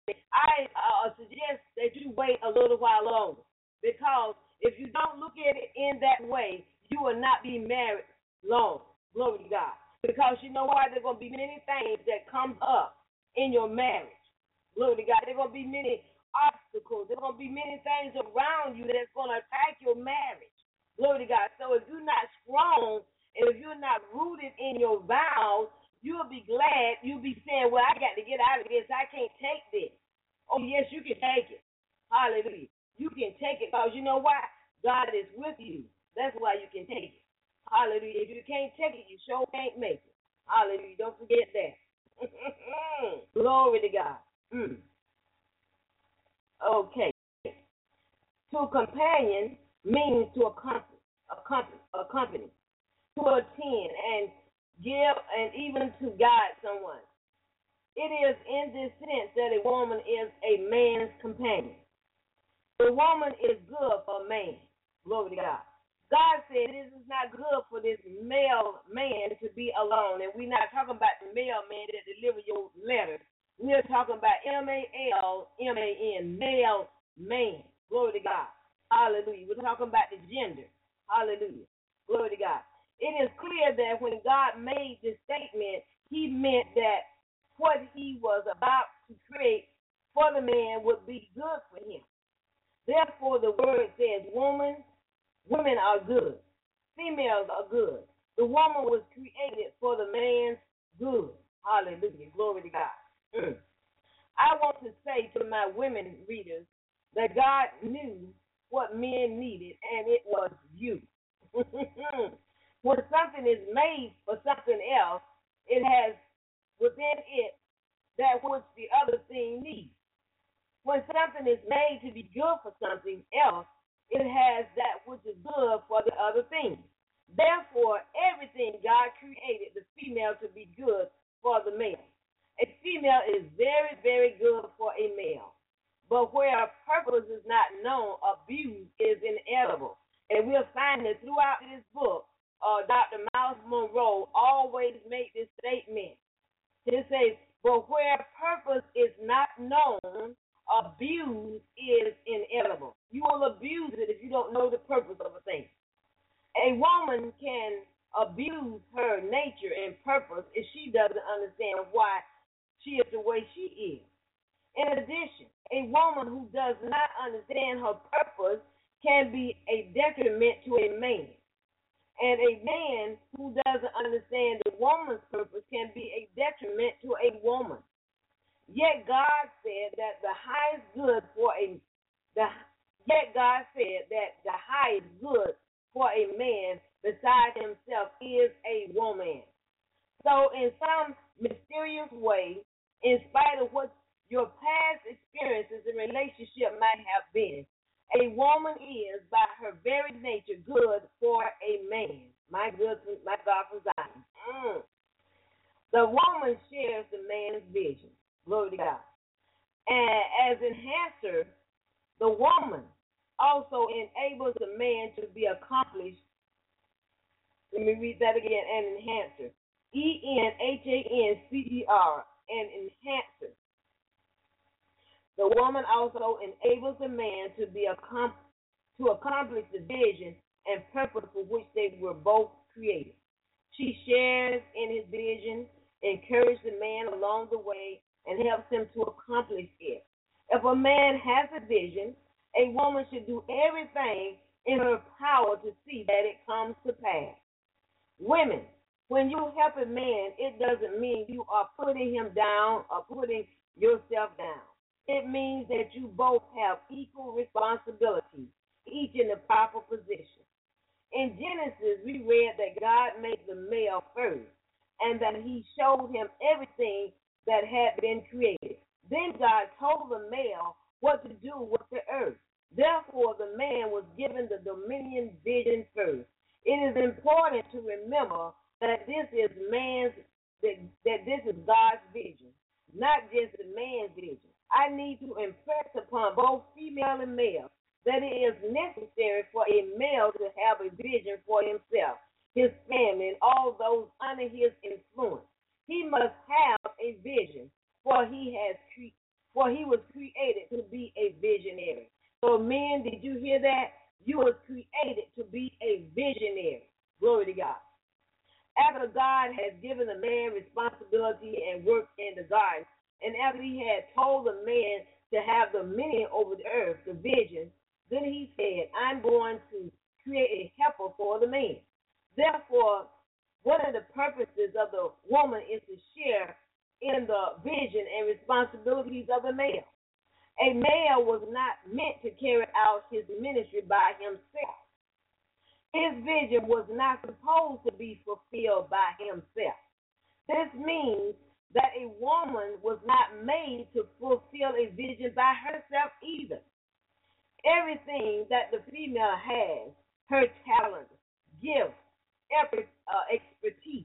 I uh, suggest that you wait a little while longer. Because if you don't look at it in that way, you will not be married long. Glory to God. Because you know why? There are going to be many things that come up in your marriage. Glory to God. There are going to be many obstacles. There are going to be many things around you that's going to attack your marriage. Glory to God. So if you're not strong and if you're not rooted in your vows, you'll be glad. You'll be saying, well, I got to get out of this. I can't take this. Oh, yes, you can take it. Hallelujah. You can take it because you know why? God is with you. That's why you can take it. Hallelujah. If you can't take it, you sure can't make it. Hallelujah. Don't forget that. Glory to God. Mm. Okay. To companion means to accompany, accompany, accompany, to attend and give and even to guide someone. It is in this sense that a woman is a man's companion. The woman is good for a man. Glory to God. God said this is not good for this male man to be alone. And we're not talking about the male man that deliver your letter. We're talking about M A L M A N, male man. Glory to God. Hallelujah. We're talking about the gender. Hallelujah. Glory to God. It is clear that when God made this statement, he meant that what he was about to create for the man would be good for him. Therefore, the word says, woman, women are good. Females are good. The woman was created for the man's good. Hallelujah. Glory to God. Mm. I want to say to my women readers that God knew what men needed, and it was you. When something is made for something else, it has within it that which the other thing needs. When something is made to be good for something else, it has that which is good for the other thing. Therefore, everything God created the female to be good for the male. A female is very, very good for a male. But where a purpose is not known, abuse is inevitable. And we'll find that throughout this book, uh, Doctor Miles Monroe always made this statement. He says, but where purpose is not known, abuse is inevitable. You will abuse it if you don't know the purpose of a thing. A woman can abuse her nature and purpose if she doesn't understand why she is the way she is. In addition, a woman who does not understand her purpose can be a detriment to a man. And a man who doesn't understand the woman's purpose can be a detriment to a woman. Yet God said that the highest good for a the yet God said that the highest good for a man beside himself is a woman. So in some mysterious way, in spite of what your past experiences in relationship might have been, a woman is by her very nature good for a man. My good, my God from Zion. Mm. The woman shares the man's vision. Glory to God. And as enhancer, the woman also enables the man to be accomplished. Let me read that again. An enhancer. E N H A N C E R. An enhancer. The woman also enables the man to be accom- to accomplish the vision and purpose for which they were both created. She shares in his vision, encourages the man along the way, and helps him to accomplish it. If a man has a vision, a woman should do everything in her power to see that it comes to pass. Women, when you help a man, it doesn't mean you are putting him down or putting yourself down. It means that you both have equal responsibility, each in the proper position. In Genesis, we read that God made the male first, and that he showed him everything that had been created. Then God told the male what to do with the earth. Therefore, the man was given the dominion vision first. It is important to remember that this is man's that, that this is God's vision, not just the man's vision. I need to impress upon both female and male that it is necessary for a male to have a vision for himself, his family, and all those under his influence. He must have a vision, for he has cre- for he was created to be a visionary. So, men, did you hear that? You were created to be a visionary. Glory to God. After God has given the man responsibility and work in the garden, and after he had told the man to have dominion over the earth, the vision, then he said, I'm going to create a helper for the man. Therefore, one of the purposes of the woman is to share in the vision and responsibilities of the male. A male was not meant to carry out his ministry by himself. His vision was not supposed to be fulfilled by himself. This means that a woman was not made to fulfill a vision by herself either. Everything that the female has, her talent, gifts, effort, uh, expertise,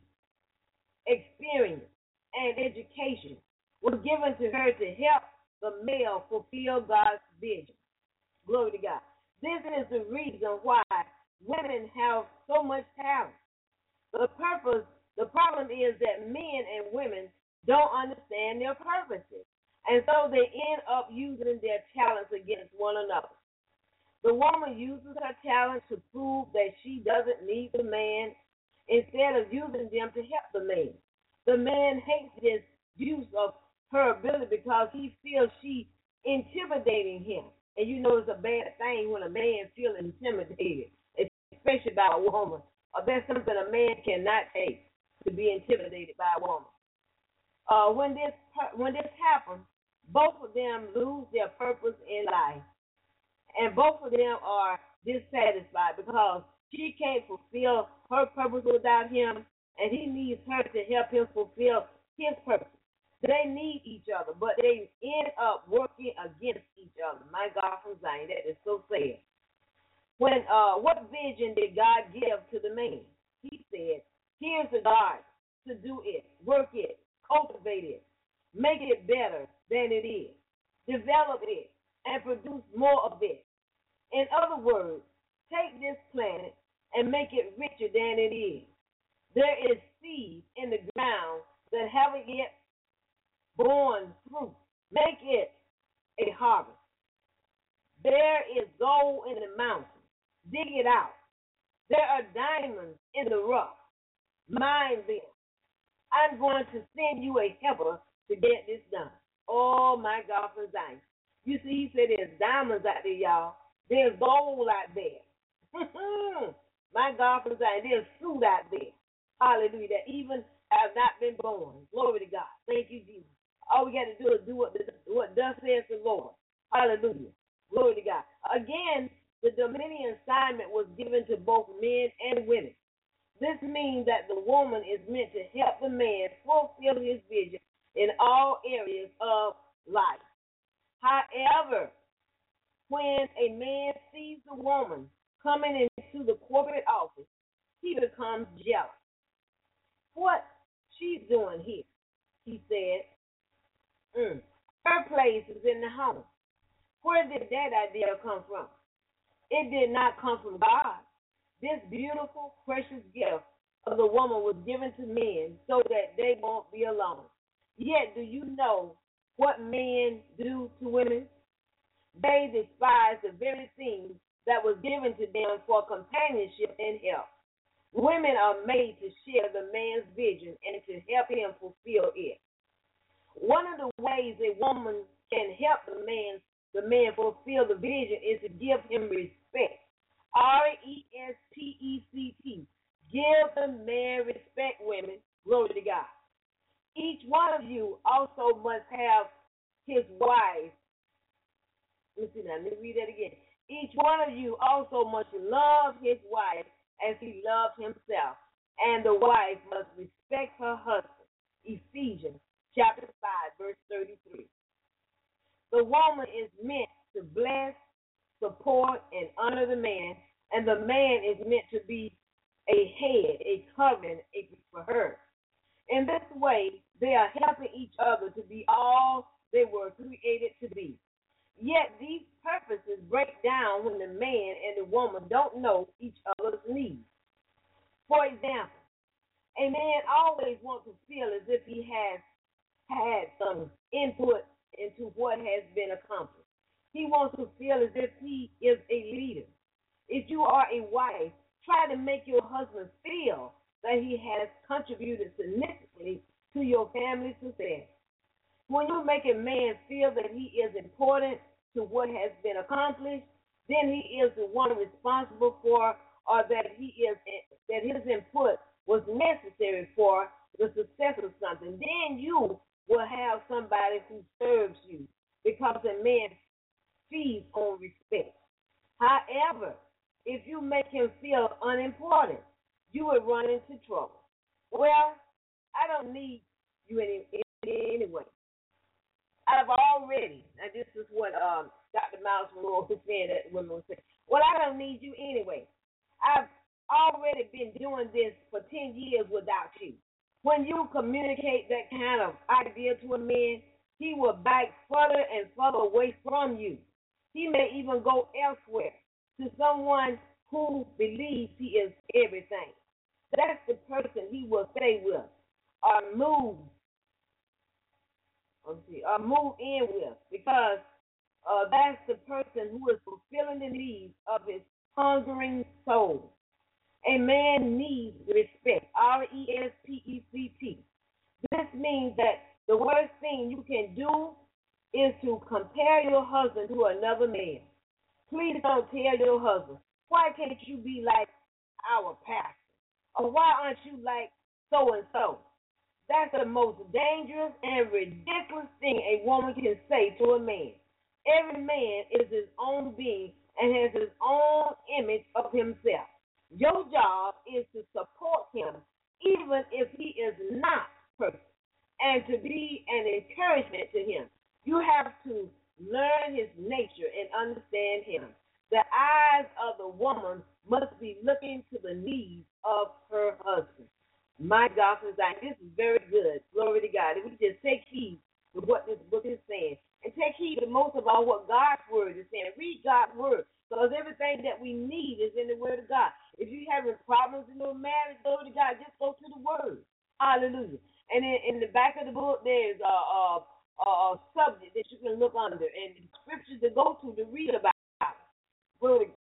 experience, and education, was given to her to help the male fulfill God's vision. Glory to God. This is the reason why women have so much talent. The purpose, the problem is that men and women don't understand their purposes, and so they end up using their talents against one another. The woman uses her talent to prove that she doesn't need the man instead of using them to help the man. The man hates this use of her ability because he feels she intimidating him. And you know it's a bad thing when a man feels intimidated, especially by a woman. Or that's something a man cannot take, to be intimidated by a woman. Uh, when this when this happens, both of them lose their purpose in life, and both of them are dissatisfied because she can't fulfill her purpose without him, and he needs her to help him fulfill his purpose. They need each other, but they end up working against each other. My God from Zion, that is so sad. When uh, what vision did God give to the man? He said, "Here's the garden to do it, work it, cultivate it, make it better than it is, develop it, and produce more of it. In other words, take this planet and make it richer than it is. There is seed in the ground that haven't yet borne fruit. Make it a harvest. There is gold in the mountains. Dig it out. There are diamonds in the rough. Mine them. I'm going to send you a helper to get this done." Oh, my God, from Zion. You see, he said there's diamonds out there, y'all. There's gold out there. My God, from Zion. There's fruit out there. Hallelujah. That even have not been born. Glory to God. Thank you, Jesus. All we got to do is do what, what thus says the Lord. Hallelujah. Glory to God. Again, the dominion assignment was given to both men and women. This means that the woman is meant to help the man fulfill his vision in all areas of life. However, when a man sees the woman coming into the corporate office, he becomes jealous. What she's doing here, he said. Mm, her place is in the home. Where did that idea come from? It did not come from God. This beautiful, precious gift of the woman was given to men so that they won't be alone. Yet, do you know what men do to women? They despise the very thing that was given to them for companionship and help. Women are made to share the man's vision and to help him fulfill it. One of the ways a woman can help the man the man fulfill the vision is to give him respect. R E S P E C T. Give the man respect, women. Glory to God. Each one of you also must have his wife. Let me see now. Let me read that again. Each one of you also must love his wife as he loves himself, and the wife must respect her husband. Ephesians chapter five, verse thirty-three. The woman is meant to bless, support, and honor the man, and the man is meant to be a head, a covering for her. In this way, they are helping each other to be all they were created to be. Yet these purposes break down when the man and the woman don't know each other's needs. For example, a man always wants to feel as if he has had some input into what has been accomplished. He wants to feel as if he is a leader. If you are a wife, try to make your husband feel that he has contributed significantly to your family's success. When you make a man feel that he is important to what has been accomplished, then he is the one responsible for, or that he is that his input was necessary for the success of something. Then you will have somebody who serves you, because a man feeds on respect. However, if you make him feel unimportant, you will run into trouble. Well, I don't need you any, anyway. I've already, and this is what um, Doctor Miles Monroe was saying that women would say, well, I don't need you anyway. I've already been doing this for ten years without you. When you communicate that kind of idea to a man, he will back further and further away from you. He may even go elsewhere to someone who believes he is everything. That's the person he will stay with or move, let's see, or move in with, because uh, that's the person who is fulfilling the needs of his hungering soul. A man needs respect, R E S P E C T. This means that the worst thing you can do is to compare your husband to another man. Please don't tell your husband, why can't you be like our pastor? Or why aren't you like so-and-so? That's the most dangerous and ridiculous thing a woman can say to a man. Every man is his own being and has his own image of himself. Your job is to support him even if he is not perfect, and to be an encouragement to him. You have to learn his nature and understand him. The eyes of the woman must be looking to the needs of her husband. My God, this is very good. Glory to God. If we just take heed to what this book is saying, and take heed to most of all what God's word is saying. Read God's word, because everything that we need is in the word of God. If you're having problems in your marriage, glory to God, just go to the word. Hallelujah. And in, in the back of the book, there's a, a, a subject that you can look under, and scriptures to go to to read about. Glory to God.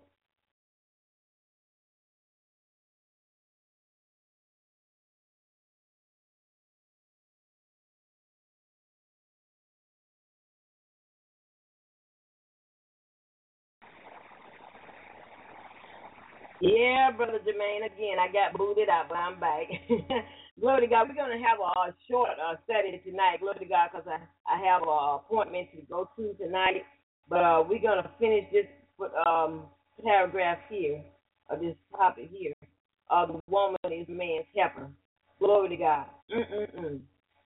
Yeah, Brother Jermaine, again, I got booted out, but I'm back. Glory to God. We're going to have a, a short uh, study tonight, glory to God, because I, I have an appointment to go to tonight. But uh, we're going to finish this um, paragraph here, or this topic here. Uh, the woman is man's helper. Glory to God. Mm-mm-mm.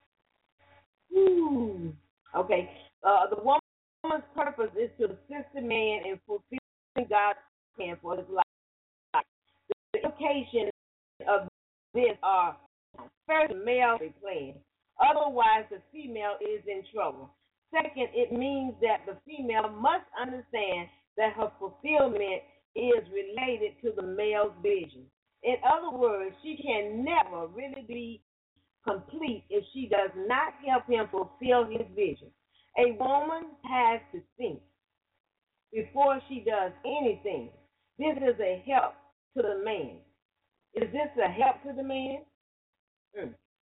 Woo. Okay. Uh, the woman's purpose is to assist the man in fulfilling God's plan for his life. The implications of this are, first, the male is playing. Otherwise, the female is in trouble. Second, it means that the female must understand that her fulfillment is related to the male's vision. In other words, she can never really be complete if she does not help him fulfill his vision. A woman has to think before she does anything. This is a help to the man. Is this a help to the man? Mm.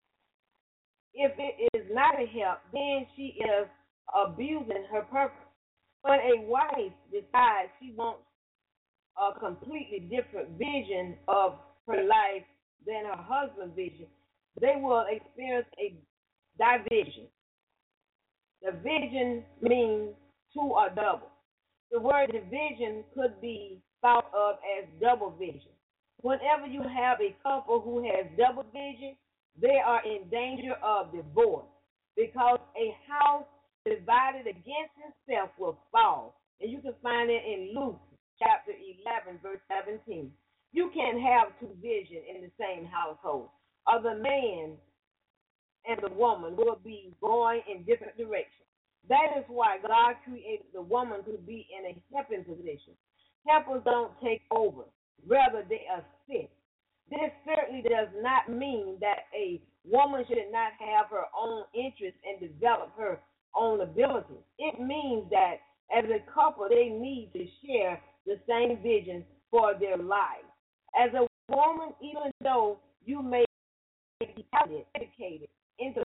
If it is not a help, then she is abusing her purpose. When a wife decides she wants a completely different vision of her life than her husband's vision, they will experience a division. The vision means two or double. The word division could be thought of as double vision. Whenever you have a couple who has double vision, they are in danger of divorce, because a house divided against itself will fall. And you can find it in Luke chapter eleven, verse seventeen. You can't have two visions in the same household, or the man and the woman will be going in different directions. That is why God created the woman to be in a helping position. Helpers don't take over. Rather, they assist. This certainly does not mean that a woman should not have her own interests and develop her own abilities. It means that as a couple, they need to share the same vision for their lives. As a woman, even though you may be educated, into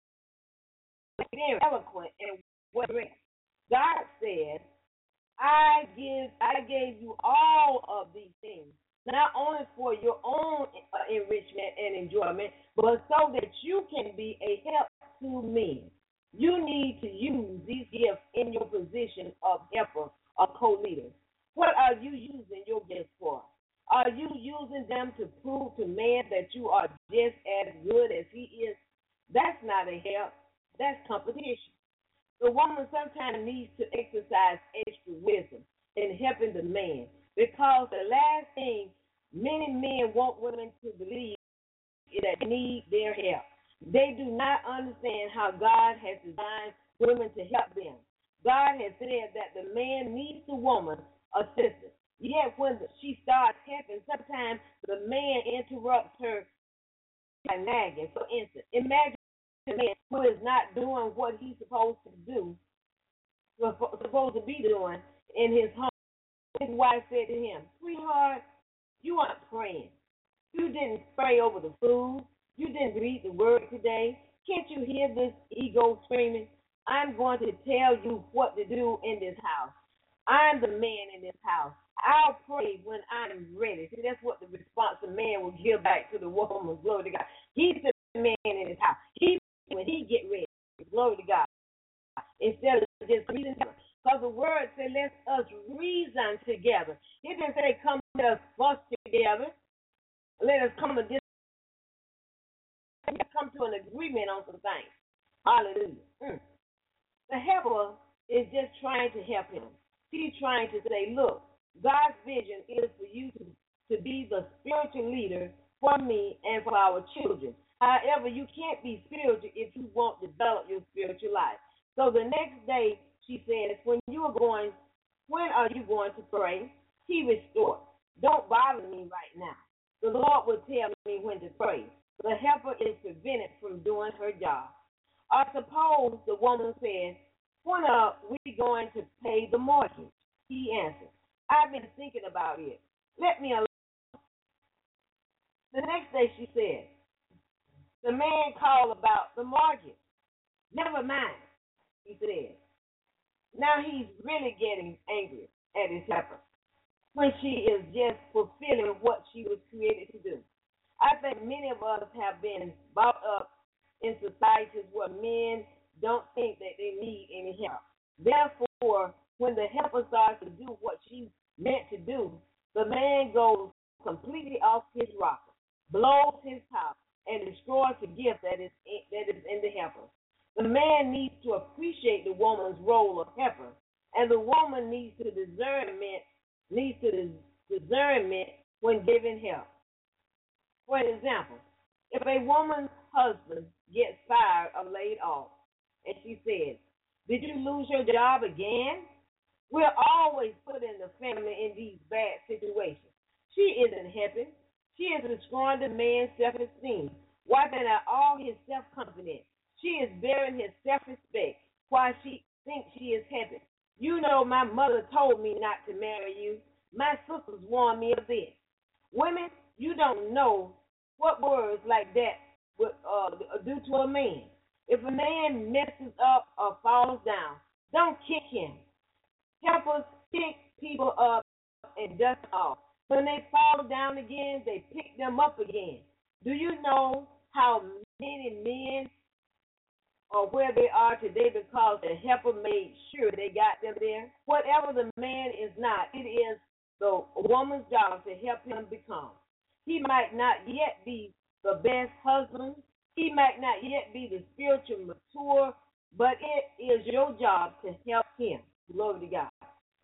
being eloquent and well dressed, God said, I give, I gave you all of these things, not only for your own uh, enrichment and enjoyment, but so that you can be a help to men. You need to use these gifts in your position of helper or co-leader. What are you using your gifts for? Are you using them to prove to man that you are just as good as he is? That's not a help, that's competition. The woman sometimes needs to exercise extra wisdom in helping the man because the last thing many men want women to believe is that they need their help. They do not understand how God has designed women to help them. God has said that the man needs the woman assistance. Yet when she starts helping, sometimes the man interrupts her by nagging. For instance, imagine a man who is not doing what he's supposed to do, supposed to be doing in his home. His wife said to him, "Sweetheart, you aren't praying. You didn't pray over the food. You didn't read the word today. Can't you hear this ego screaming? I'm going to tell you what to do in this house. I'm the man in this house. I'll pray when I'm ready." See, that's what the response the man will give back to the woman. Glory to God. He's the man in his house. He when he get ready. Glory to God. Instead of just reasoning. Because the word said, let us reason together. It didn't say, come, let us fuss together. Let us come to this. Come to an agreement on some things. Hallelujah. Mm. The helper is just trying to help him. She's trying to say, look, God's vision is for you to, to be the spiritual leader for me and for our children. However, you can't be spiritual if you won't develop your spiritual life. So the next day, she says, when you are going, when are you going to pray? He restored. Don't bother me right now. The Lord will tell me when to pray. The helper is prevented from doing her job. Or suppose the woman says, when are we going to pay the mortgage? He answered, I've been thinking about it. Let me alone. The next day she said, the man called about the mortgage. Never mind, he said. Now he's really getting angry at his helper when she is just fulfilling what she was created to do. I think many of us have been brought up in societies where men don't think that they need any help. Therefore, when the helper starts to do what she's meant to do, the man goes completely off his rocker, blows his top, and destroys the gift that is in, that is in the helper. The man needs to appreciate the woman's role of helper, and the woman needs to discernment needs to discernment when giving help. For example, if a woman's husband gets fired or laid off, and she says, "Did you lose your job again?" We're always putting the family in these bad situations. She isn't helping. She is destroying the man's self-esteem, wiping out all his self-confidence. She is burying his self-respect while she thinks she is helping. You know, my mother told me not to marry you. My sisters warned me of this. Women, you don't know what words like that would uh, do to a man. If a man messes up or falls down, don't kick him. Help us pick people up and dust off. When they fall down again, they pick them up again. Do you know how many men are where they are today because the helper made sure they got them there? Whatever the man is not, it is the woman's job to help him become. He might not yet be the best husband. He might not yet be the spiritual mature, but it is your job to help him. Glory to God.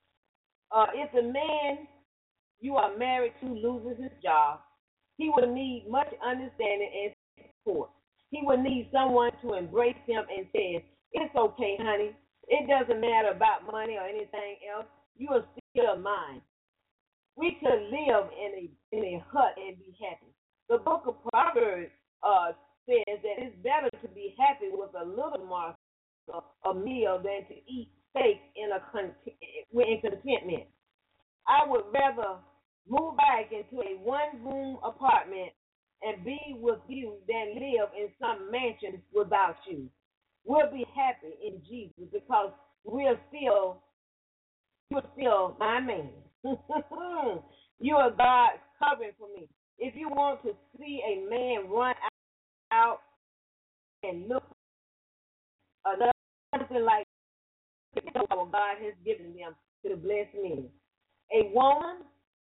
Uh, if the man you are married to loses his job, he will need much understanding and support. He will need someone to embrace him and say, "It's okay, honey. It doesn't matter about money or anything else. You are still mine." We could live in a in a hut and be happy. The book of Proverbs uh, says that it's better to be happy with a little more a meal than to eat steak in a in contentment. I would rather move back into a one-room apartment and be with you than live in some mansion without you. We'll be happy in Jesus because we're still, you're still my man. You are God's covering for me. If you want to see a man run out and look another something like what God has given them to bless me. A woman,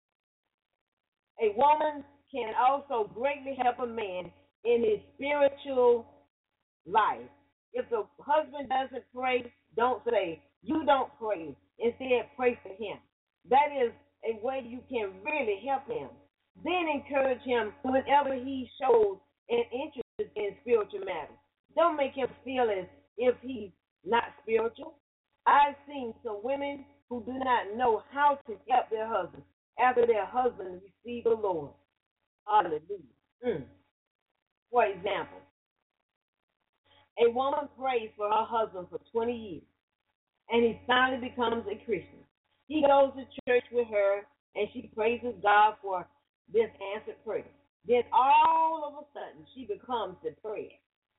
a woman can also greatly help a man in his spiritual life. If the husband doesn't pray, don't say, you don't pray. Instead, pray for him. That is a way you can really help him. Then encourage him whenever he shows an interest in spiritual matters. Don't make him feel as if he's not spiritual. I've seen some women who do not know how to help their husbands after their husband received the Lord. Hallelujah. Mm. For example, a woman prays for her husband for twenty years, and he finally becomes a Christian. He goes to church with her, and she praises God for this answered prayer. Then all of a sudden, she becomes depressed.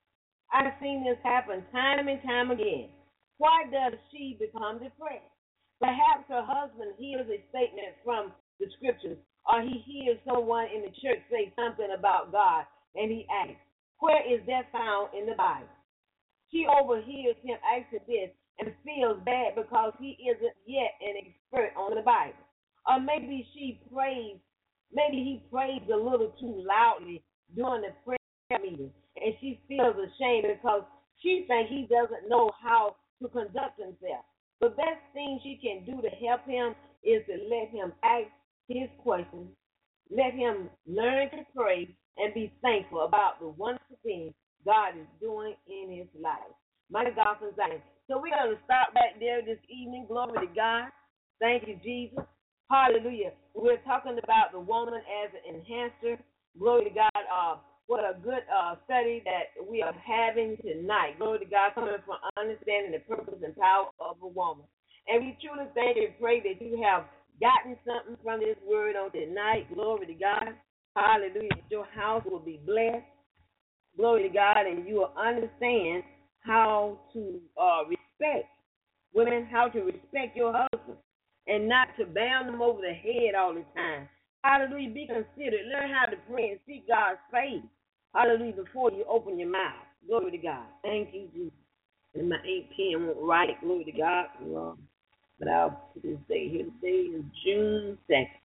I've seen this happen time and time again. Why does she become depressed? Perhaps her husband hears a statement from the scriptures, or he hears someone in the church say something about God, and he asks, where is that found in the Bible? She overhears him asking this and feels bad because he isn't yet an expert on the Bible. Or maybe she prays, maybe he prays a little too loudly during the prayer meeting, and she feels ashamed because she thinks he doesn't know how to conduct himself. The best thing she can do to help him is to let him ask his questions, let him learn to pray, and be thankful about the wonderful things God is doing in his life. My God from Zion. So we're going to start back there this evening. Glory to God. Thank you, Jesus. Hallelujah. We're talking about the woman as an enhancer. Glory to God. Uh, what a good uh, study that we are having tonight. Glory to God, coming from understanding the purpose and power of a woman. And we truly thank and pray that you have gotten something from this word on tonight. Glory to God. Hallelujah. Your house will be blessed. Glory to God. And you will understand how to uh, respect women, how to respect your husband, and not to bound them over the head all the time. Hallelujah. Be considerate. Learn how to pray and seek God's face. Hallelujah. Before you open your mouth. Glory to God. Thank you, Jesus. And my eight p.m. went right. Glory to God. But I'll put this day here. Today is June second.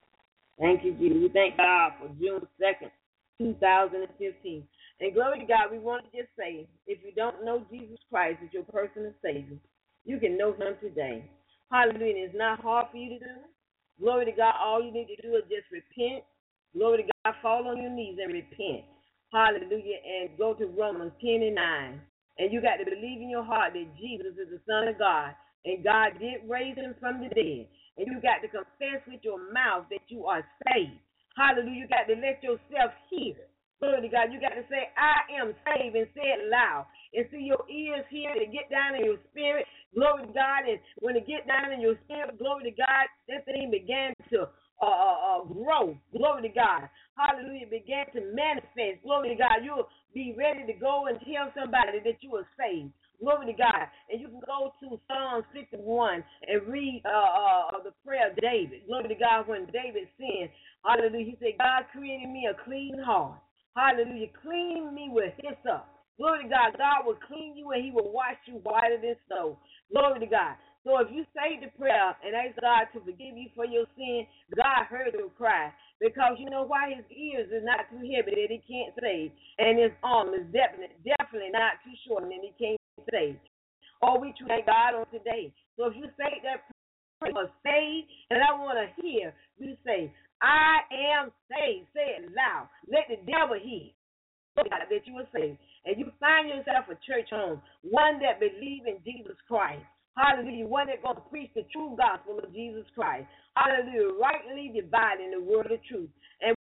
Thank you, Jesus. We thank God for June second, two thousand fifteen. And glory to God, we want to just say, if you don't know Jesus Christ as your personal Savior, you can know him today. Hallelujah. It's not hard for you to do. Glory to God. All you need to do is just repent. Glory to God. Fall on your knees and repent. Hallelujah. And go to Romans ten and nine. And you got to believe in your heart that Jesus is the Son of God. And God did raise him from the dead. And you got to confess with your mouth that you are saved. Hallelujah. You got to let yourself hear. Glory to God. You got to say, I am saved, and say it loud. And see your ears hear to get down in your spirit. Glory to God. And when it get down in your spirit, glory to God, that thing began to uh, uh, uh, grow. Glory to God. Hallelujah. It began to manifest. Glory to God. You'll be ready to go and tell somebody that you are saved. Glory to God. And you can go to Psalms fifty-one and read uh, uh, the prayer of David. Glory to God. When David sinned, hallelujah, he said, God created me a clean heart. Hallelujah. Clean me with hyssop. Glory to God. God will clean you and he will wash you whiter than snow. Glory to God. So if you say the prayer and ask God to forgive you for your sin, God heard your cry. Because you know why? His ears is not too heavy that he can't save. And his arm is definitely, definitely not too short and he can't save. Oh, we thank God on today. So if you say that prayer, you are saved, and I want to hear you say, I am saved. Say it loud. Let the devil hear that you are saved. And you find yourself a church home, one that believes in Jesus Christ. Hallelujah. One that's going to preach the true gospel of Jesus Christ. Hallelujah. Rightly dividing the word of truth. And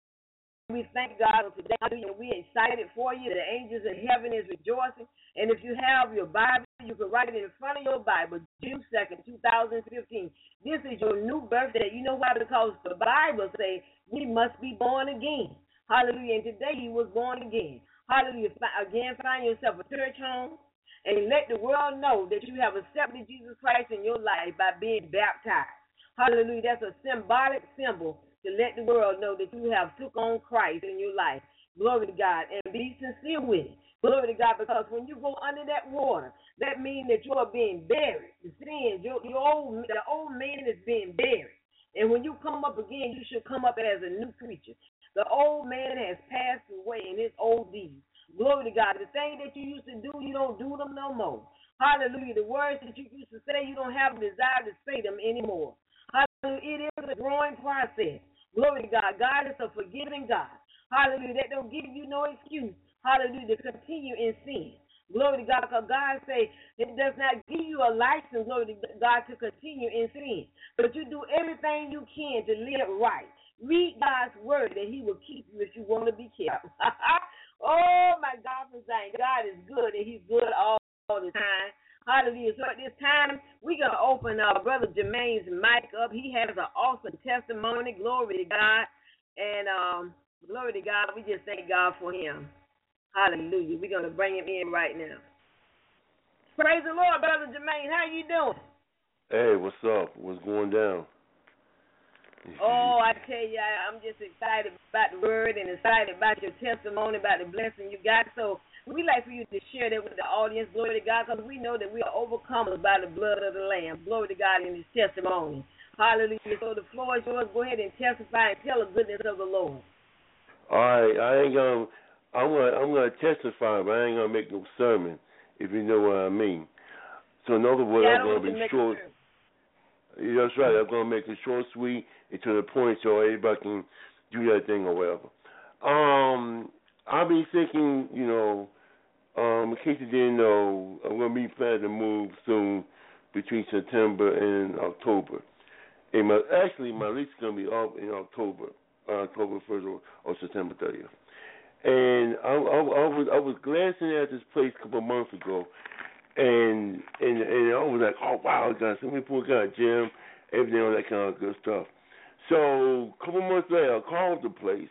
we thank God for today. We're excited for you. The angels in heaven is rejoicing. And if you have your Bible, you can write it in front of your Bible, June second, two thousand fifteen. This is your new birthday. You know why? Because the Bible says we must be born again. Hallelujah. And today you was born again. Hallelujah. Again, find yourself a church home and let the world know that you have accepted Jesus Christ in your life by being baptized. Hallelujah. That's a symbolic symbol to let the world know that you have took on Christ in your life. Glory to God. And be sincere with it. Glory to God, because when you go under that water, that means that you are being buried. The sins, your, your old, the old man is being buried. And when you come up again, you should come up as a new creature. The old man has passed away in his old deeds. Glory to God. The things that you used to do, you don't do them no more. Hallelujah. The words that you used to say, you don't have a desire to say them anymore. Hallelujah. It is a growing process. Glory to God. God is a forgiving God. Hallelujah. That don't give you no excuse. Hallelujah. To continue in sin. Glory to God. Because God say it does not give you a license, glory to God, to continue in sin. But you do everything you can to live right. Read God's word that he will keep you if you want to be kept. Oh, my God, for saying God is good and he's good all, all the time. Hallelujah. So at this time, we're going to open uh, Brother Jermaine's mic up. He has an awesome testimony. Glory to God. And um, glory to God. We just thank God for him. Hallelujah. We're going to bring him in right now. Praise the Lord, Brother Jermaine. How you doing? Hey, what's up? What's going down? Oh, I tell you, I'm just excited about the word and excited about your testimony, about the blessing you got. So we'd like for you to share that with the audience, glory to God, because we know that we are overcomers by the blood of the Lamb. Glory to God in his testimony. Hallelujah. So the floor is yours. Go ahead and testify and tell the goodness of the Lord. All right, I ain't gonna. I'm gonna. I'm gonna testify, but I ain't gonna make no sermon, if you know what I mean. So in other words, yeah, I'm gonna be short. Yeah, that's right. I'm gonna make it short, sweet, and to the point, so everybody can do their thing or whatever. Um, I've been thinking, you know, um, in case you didn't know, I'm gonna be planning to move soon between September and October. And my actually my lease is gonna be up in October, uh, October first or, or September thirtieth. And I, I, I was I was glancing at this place a couple of months ago. And, and and I was like, oh, wow, I got swimming pool, got a gym, everything, all that kind of good stuff. So a couple months later, I called the place,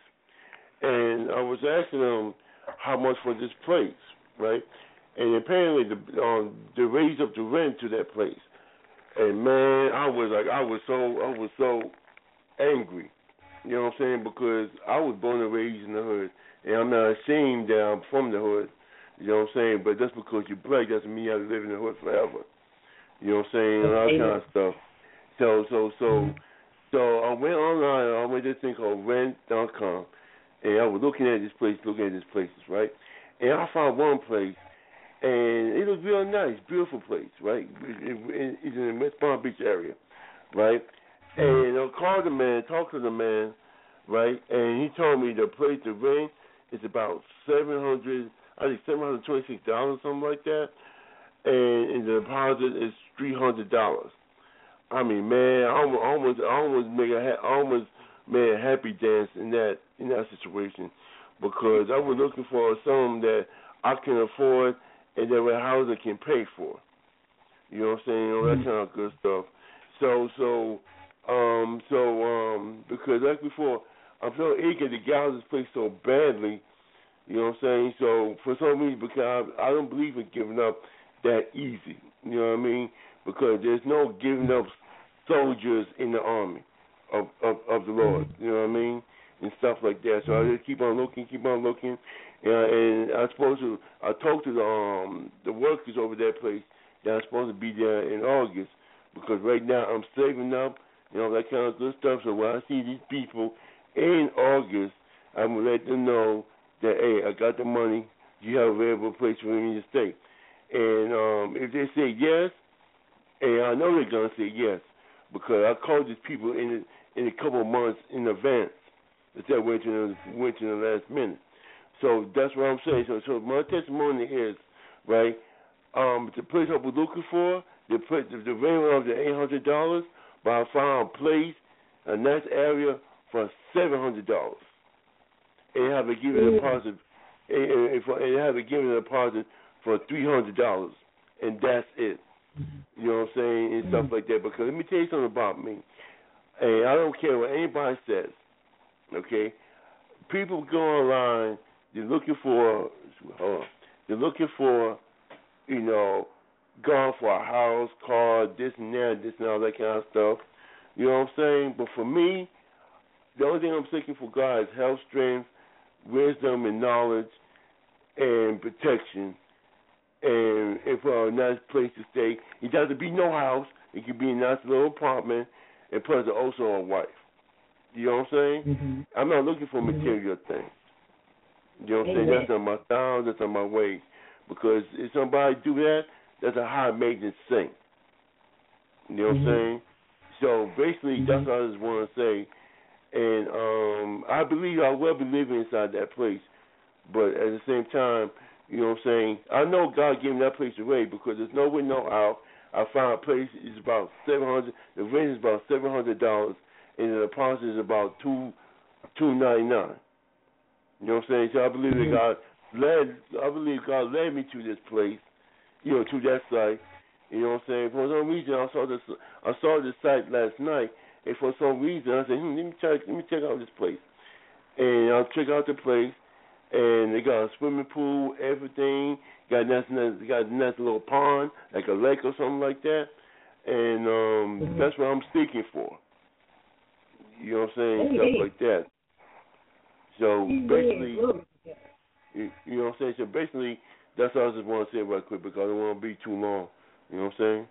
and I was asking them how much for this place, right? And apparently the, um, they raised up the rent to that place. And, man, I was like, I was so, I was so angry, you know what I'm saying, because I was born and raised in the hood, and I'm not ashamed that I'm from the hood. You know what I'm saying? But just because you're black doesn't mean you have to live in the hood forever. You know what I'm saying? And all that kind of stuff. So, so, so, so I went online. I went to this thing called rent dot com, and I was looking at this place, looking at these places, right? And I found one place, and it was real nice, beautiful place, right? It, it, it's in the West Palm Beach area, right? And I called the man, talked to the man, right? And he told me the place to rent is about seven hundred. I think seven hundred twenty-six dollars, something like that, and, and the deposit is three hundred dollars. I mean, man, I almost, almost, I almost made a, I almost made a happy dance in that in that situation, because I was looking for something that I can afford and that my house can pay for. You know what I'm saying? All that kind of good stuff. So, so, um, so, um, because like before, I'm so eager to get out of this place so badly. You know what I'm saying? So for some reason, because I, I don't believe in giving up that easy. You know what I mean? Because there's no giving up soldiers in the army of, of, of the Lord. You know what I mean? And stuff like that. So I just keep on looking, keep on looking. Uh, and I'm supposed to, I talked to the um the workers over that place that I'm supposed to be there in August, because right now I'm saving up, you know, that kind of good stuff. So when I see these people in August, I'm going to let them know that, hey, I got the money, you have a available place for me to stay. And um, if they say yes, and I know they're going to say yes, because I called these people in a, in a couple of months in advance instead of waiting to, waiting to the last minute. So that's what I'm saying. So, so my testimony is, right, um, the place I was looking for, the place, the, the rent was eight hundred dollars, but I found a place, a nice area, for seven hundred dollars. And have to give it a deposit, and, and, and have to give it a deposit for three hundred dollars, and that's it. You know what I'm saying, and stuff like that. Because let me tell you something about me, and I don't care what anybody says. Okay, people go online, they're looking for, hold on, they're looking for, you know, going for a house, car, this and that, this and all that kind of stuff. You know what I'm saying? But for me, the only thing I'm seeking for God is health, strength, wisdom, and knowledge, and protection, and, and for a nice place to stay. It doesn't be no house. It could be a nice little apartment, and plus also a wife. You know what I'm saying? Mm-hmm. I'm not looking for material things. You know what I'm saying? Amen. That's on my thighs, that's on my waist. Because if somebody do that, that's a high maintenance thing. You know what Mhm. I'm saying? So basically, that's what I just want to say. And um, I believe I will be living inside that place. But at the same time, you know what I'm saying? I know God gave me that place away because there's no way, no how. I found a place. It's about seven hundred. The rent is about seven hundred dollars, and the deposit is about two two ninety nine. You know what I'm saying? So I believe that God led. I believe God led me to this place. You know, to that site. You know what I'm saying? For some reason, I saw this. I saw this site last night, and for some reason, I said, hmm, "Let me check. Let me check out this place." And I check out the place, and they got a swimming pool, everything. Got nice, nice, got a nice little pond, like a lake or something like that. And um, Mhm. that's what I'm seeking for. You know what I'm saying? Amen. Stuff like that. So Amen. basically, Glory to God. you, you know what I'm saying? So basically, that's all I just want to say right quick because I don't want to be too long. You know what I'm saying?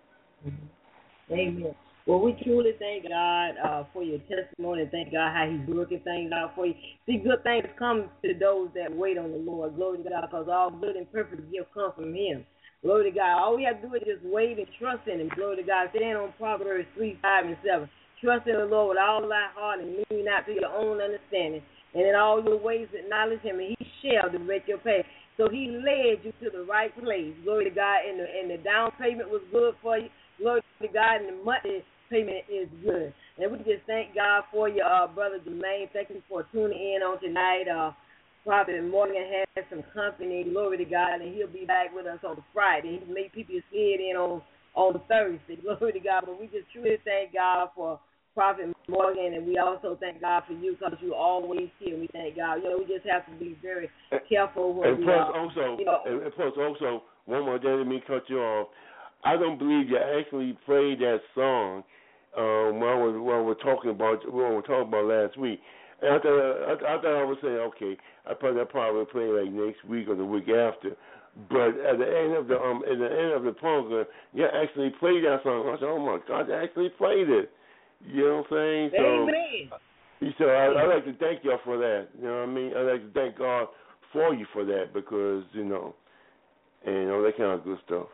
Amen. Well, we truly thank God uh, for your testimony and thank God how He's working things out for you. See, good things come to those that wait on the Lord. Glory to God, because all good and perfect gifts come from Him. Glory to God. All we have to do is just wait and trust in Him. Glory to God. Stand on Proverbs three, five, and seven. Trust in the Lord with all thy heart and lean not to your own understanding. And in all your ways acknowledge Him, and He shall direct your path. So He led you to the right place. Glory to God. And the, and the down payment was good for you. Glory to God. And the money payment is good. And we just thank God for you, uh, Brother Jermaine. Thank you for tuning in on tonight. Uh, Prophet Morgan has some company. Glory to God. And he'll be back with us on Friday. He made people slid in on, on Thursday. Glory to God. But we just truly thank God for Prophet Morgan, and we also thank God for you because you always here. We thank God. You know, we just have to be very careful when and we plus are, also, you know. and, and plus also, one more thing, let me cut you off. I don't believe you actually played that song um, when, I was, when we were talking about when we were talking about last week. And I thought I, I thought I was saying, okay, I probably I probably play like next week or the week after. But at the end of the um, at the end of the program, you actually played that song. I said, oh my God, you actually played it. You know what I'm saying? So, Amen. So I, I'd like to thank y'all for that. You know what I mean? I'd like to thank God for you for that because, you know, and all that kind of good stuff.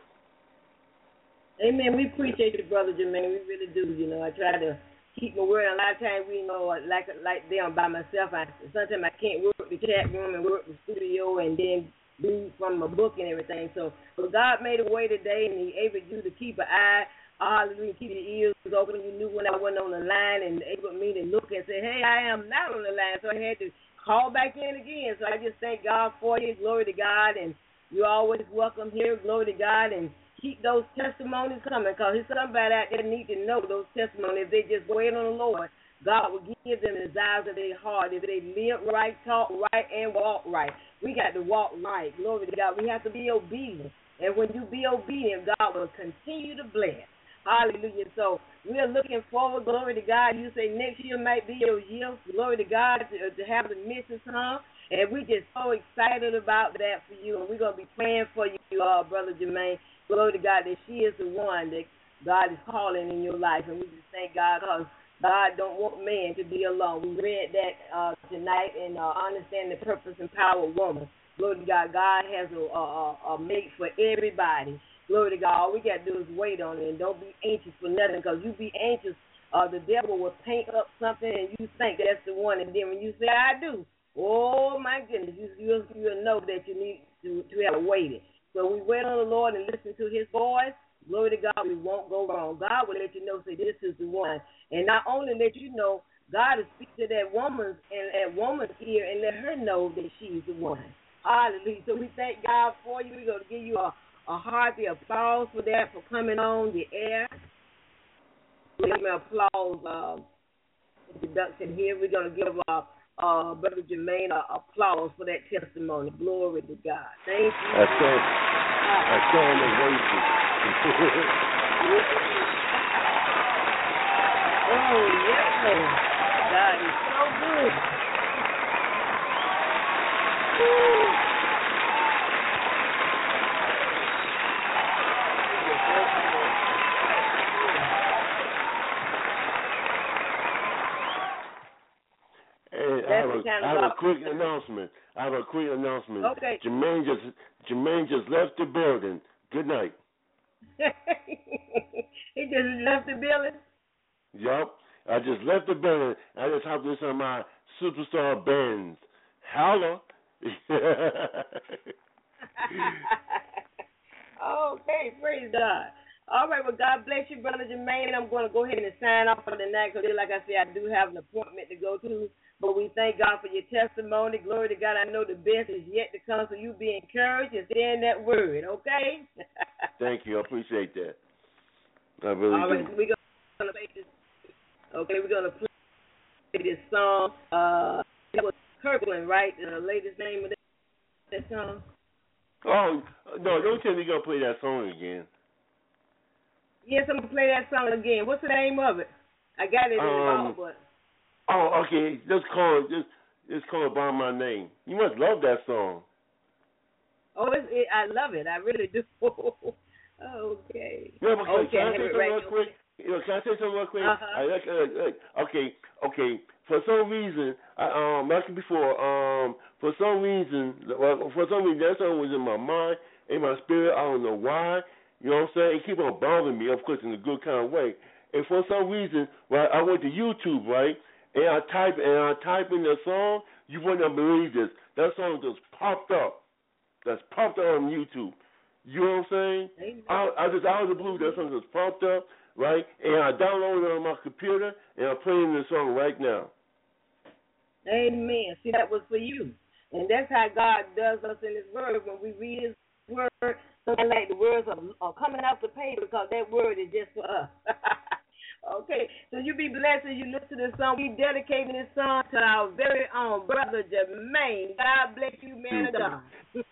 Amen. We appreciate you, Brother Jermaine. We really do. You know, I try to keep my word. A lot of times, we know, like like them by myself. I sometimes I can't work the chat room and work the studio and then do from my book and everything. So, but God made a way today, and He able you to keep an eye. Hallelujah, keep your ears open. You knew when I wasn't on the line and able me to look and say, hey, I am not on the line. So I had to call back in again. So I just thank God for you. Glory to God. And you're always welcome here. Glory to God. And keep those testimonies coming because there's somebody out there need to know those testimonies. If they just wait on the Lord, God will give them the desires of their heart. If they live right, talk right, and walk right. We got to walk right. Glory to God. We have to be obedient. And when you be obedient, God will continue to bless. Hallelujah. So we are looking forward, glory to God. You say next year might be your year, glory to God, to, to have the missions come. And we're just so excited about that for you. And we're going to be praying for you, uh, Brother Jermaine. Glory to God that she is the one that God is calling in your life. And we just thank God because God don't want man to be alone. We read that uh, tonight in uh, Understand the Purpose and Power of Woman. Glory to God. God has a, a, a mate for everybody. Glory to God. All we got to do is wait on it and don't be anxious for nothing because you be anxious, uh, the devil will paint up something and you think that's the one. And then when you say, I do, oh, my goodness, you, you'll, you'll know that you need to, to have waited. So we wait on the Lord and listen to His voice. Glory to God, we won't go wrong. God will let you know, say, this is the one. And not only let you know, God will speak to that woman's and that woman's ear and let her know that she's the one. Hallelujah. So we thank God for you. We're going to give you a A hearty applause for that, for coming on the air. Give me an applause uh, introduction here. We're going to give uh, uh, Brother Jermaine an applause for that testimony. Glory to God. Thank you. I can't, I can't wait. Oh, yes, Lord. God is so good. Woo. And I have have, a, kind I of have a quick announcement. I have a quick announcement. Okay. Jermaine just Jermaine just left the building. Good night. He just left the building? Yup. I just left the building. I just hopped in some of my superstar bands. Holla. Okay, praise God. All right, well, God bless you, Brother Jermaine. I'm going to go ahead and sign off for the night because, like I said, I do have an appointment to go to. But we thank God for your testimony. Glory to God. I know the best is yet to come, so you be encouraged and stay in that word, okay? Thank you. I appreciate that. I really All right, do. so we're going to play this. Okay, we're going to play this song. Uh, it was Kirkland, right? The latest name of that, that song? Oh, no, don't tell me you're going to play that song again. Yes, I'm going to play that song again. What's the name of it? I got it in the Um, ball, but... Oh, okay. Just call it. Just, just call it by my name. You must love that song. Oh, it's, it, I love it. I really do. Okay. Yeah, but can, Okay, can I I have say it something right real here. quick? You know, can I say something real quick? Uh-huh. I, like, uh, like, okay, okay. For some reason, I, um, like before, um, for some reason, well, for some reason, that song was in my mind, in my spirit. I don't know why. You know what I'm saying? It keep on bothering me, of course, in a good kind of way. And for some reason, right, I went to YouTube, right, and I type and I type in the song. You wouldn't believe this. That song just popped up. That's popped up on YouTube. You know what I'm saying? I, I just out of the blue, that song just popped up, right? And I downloaded it on my computer, and I'm playing the song right now. Amen. See, that was for you. And that's how God does us in His Word. When we read His Word, something like the words are, are coming off the page because that word is just for us. Okay, so you be blessed as you listen to this song. We dedicating this song to our very own Brother Jermaine. God bless you, man of God.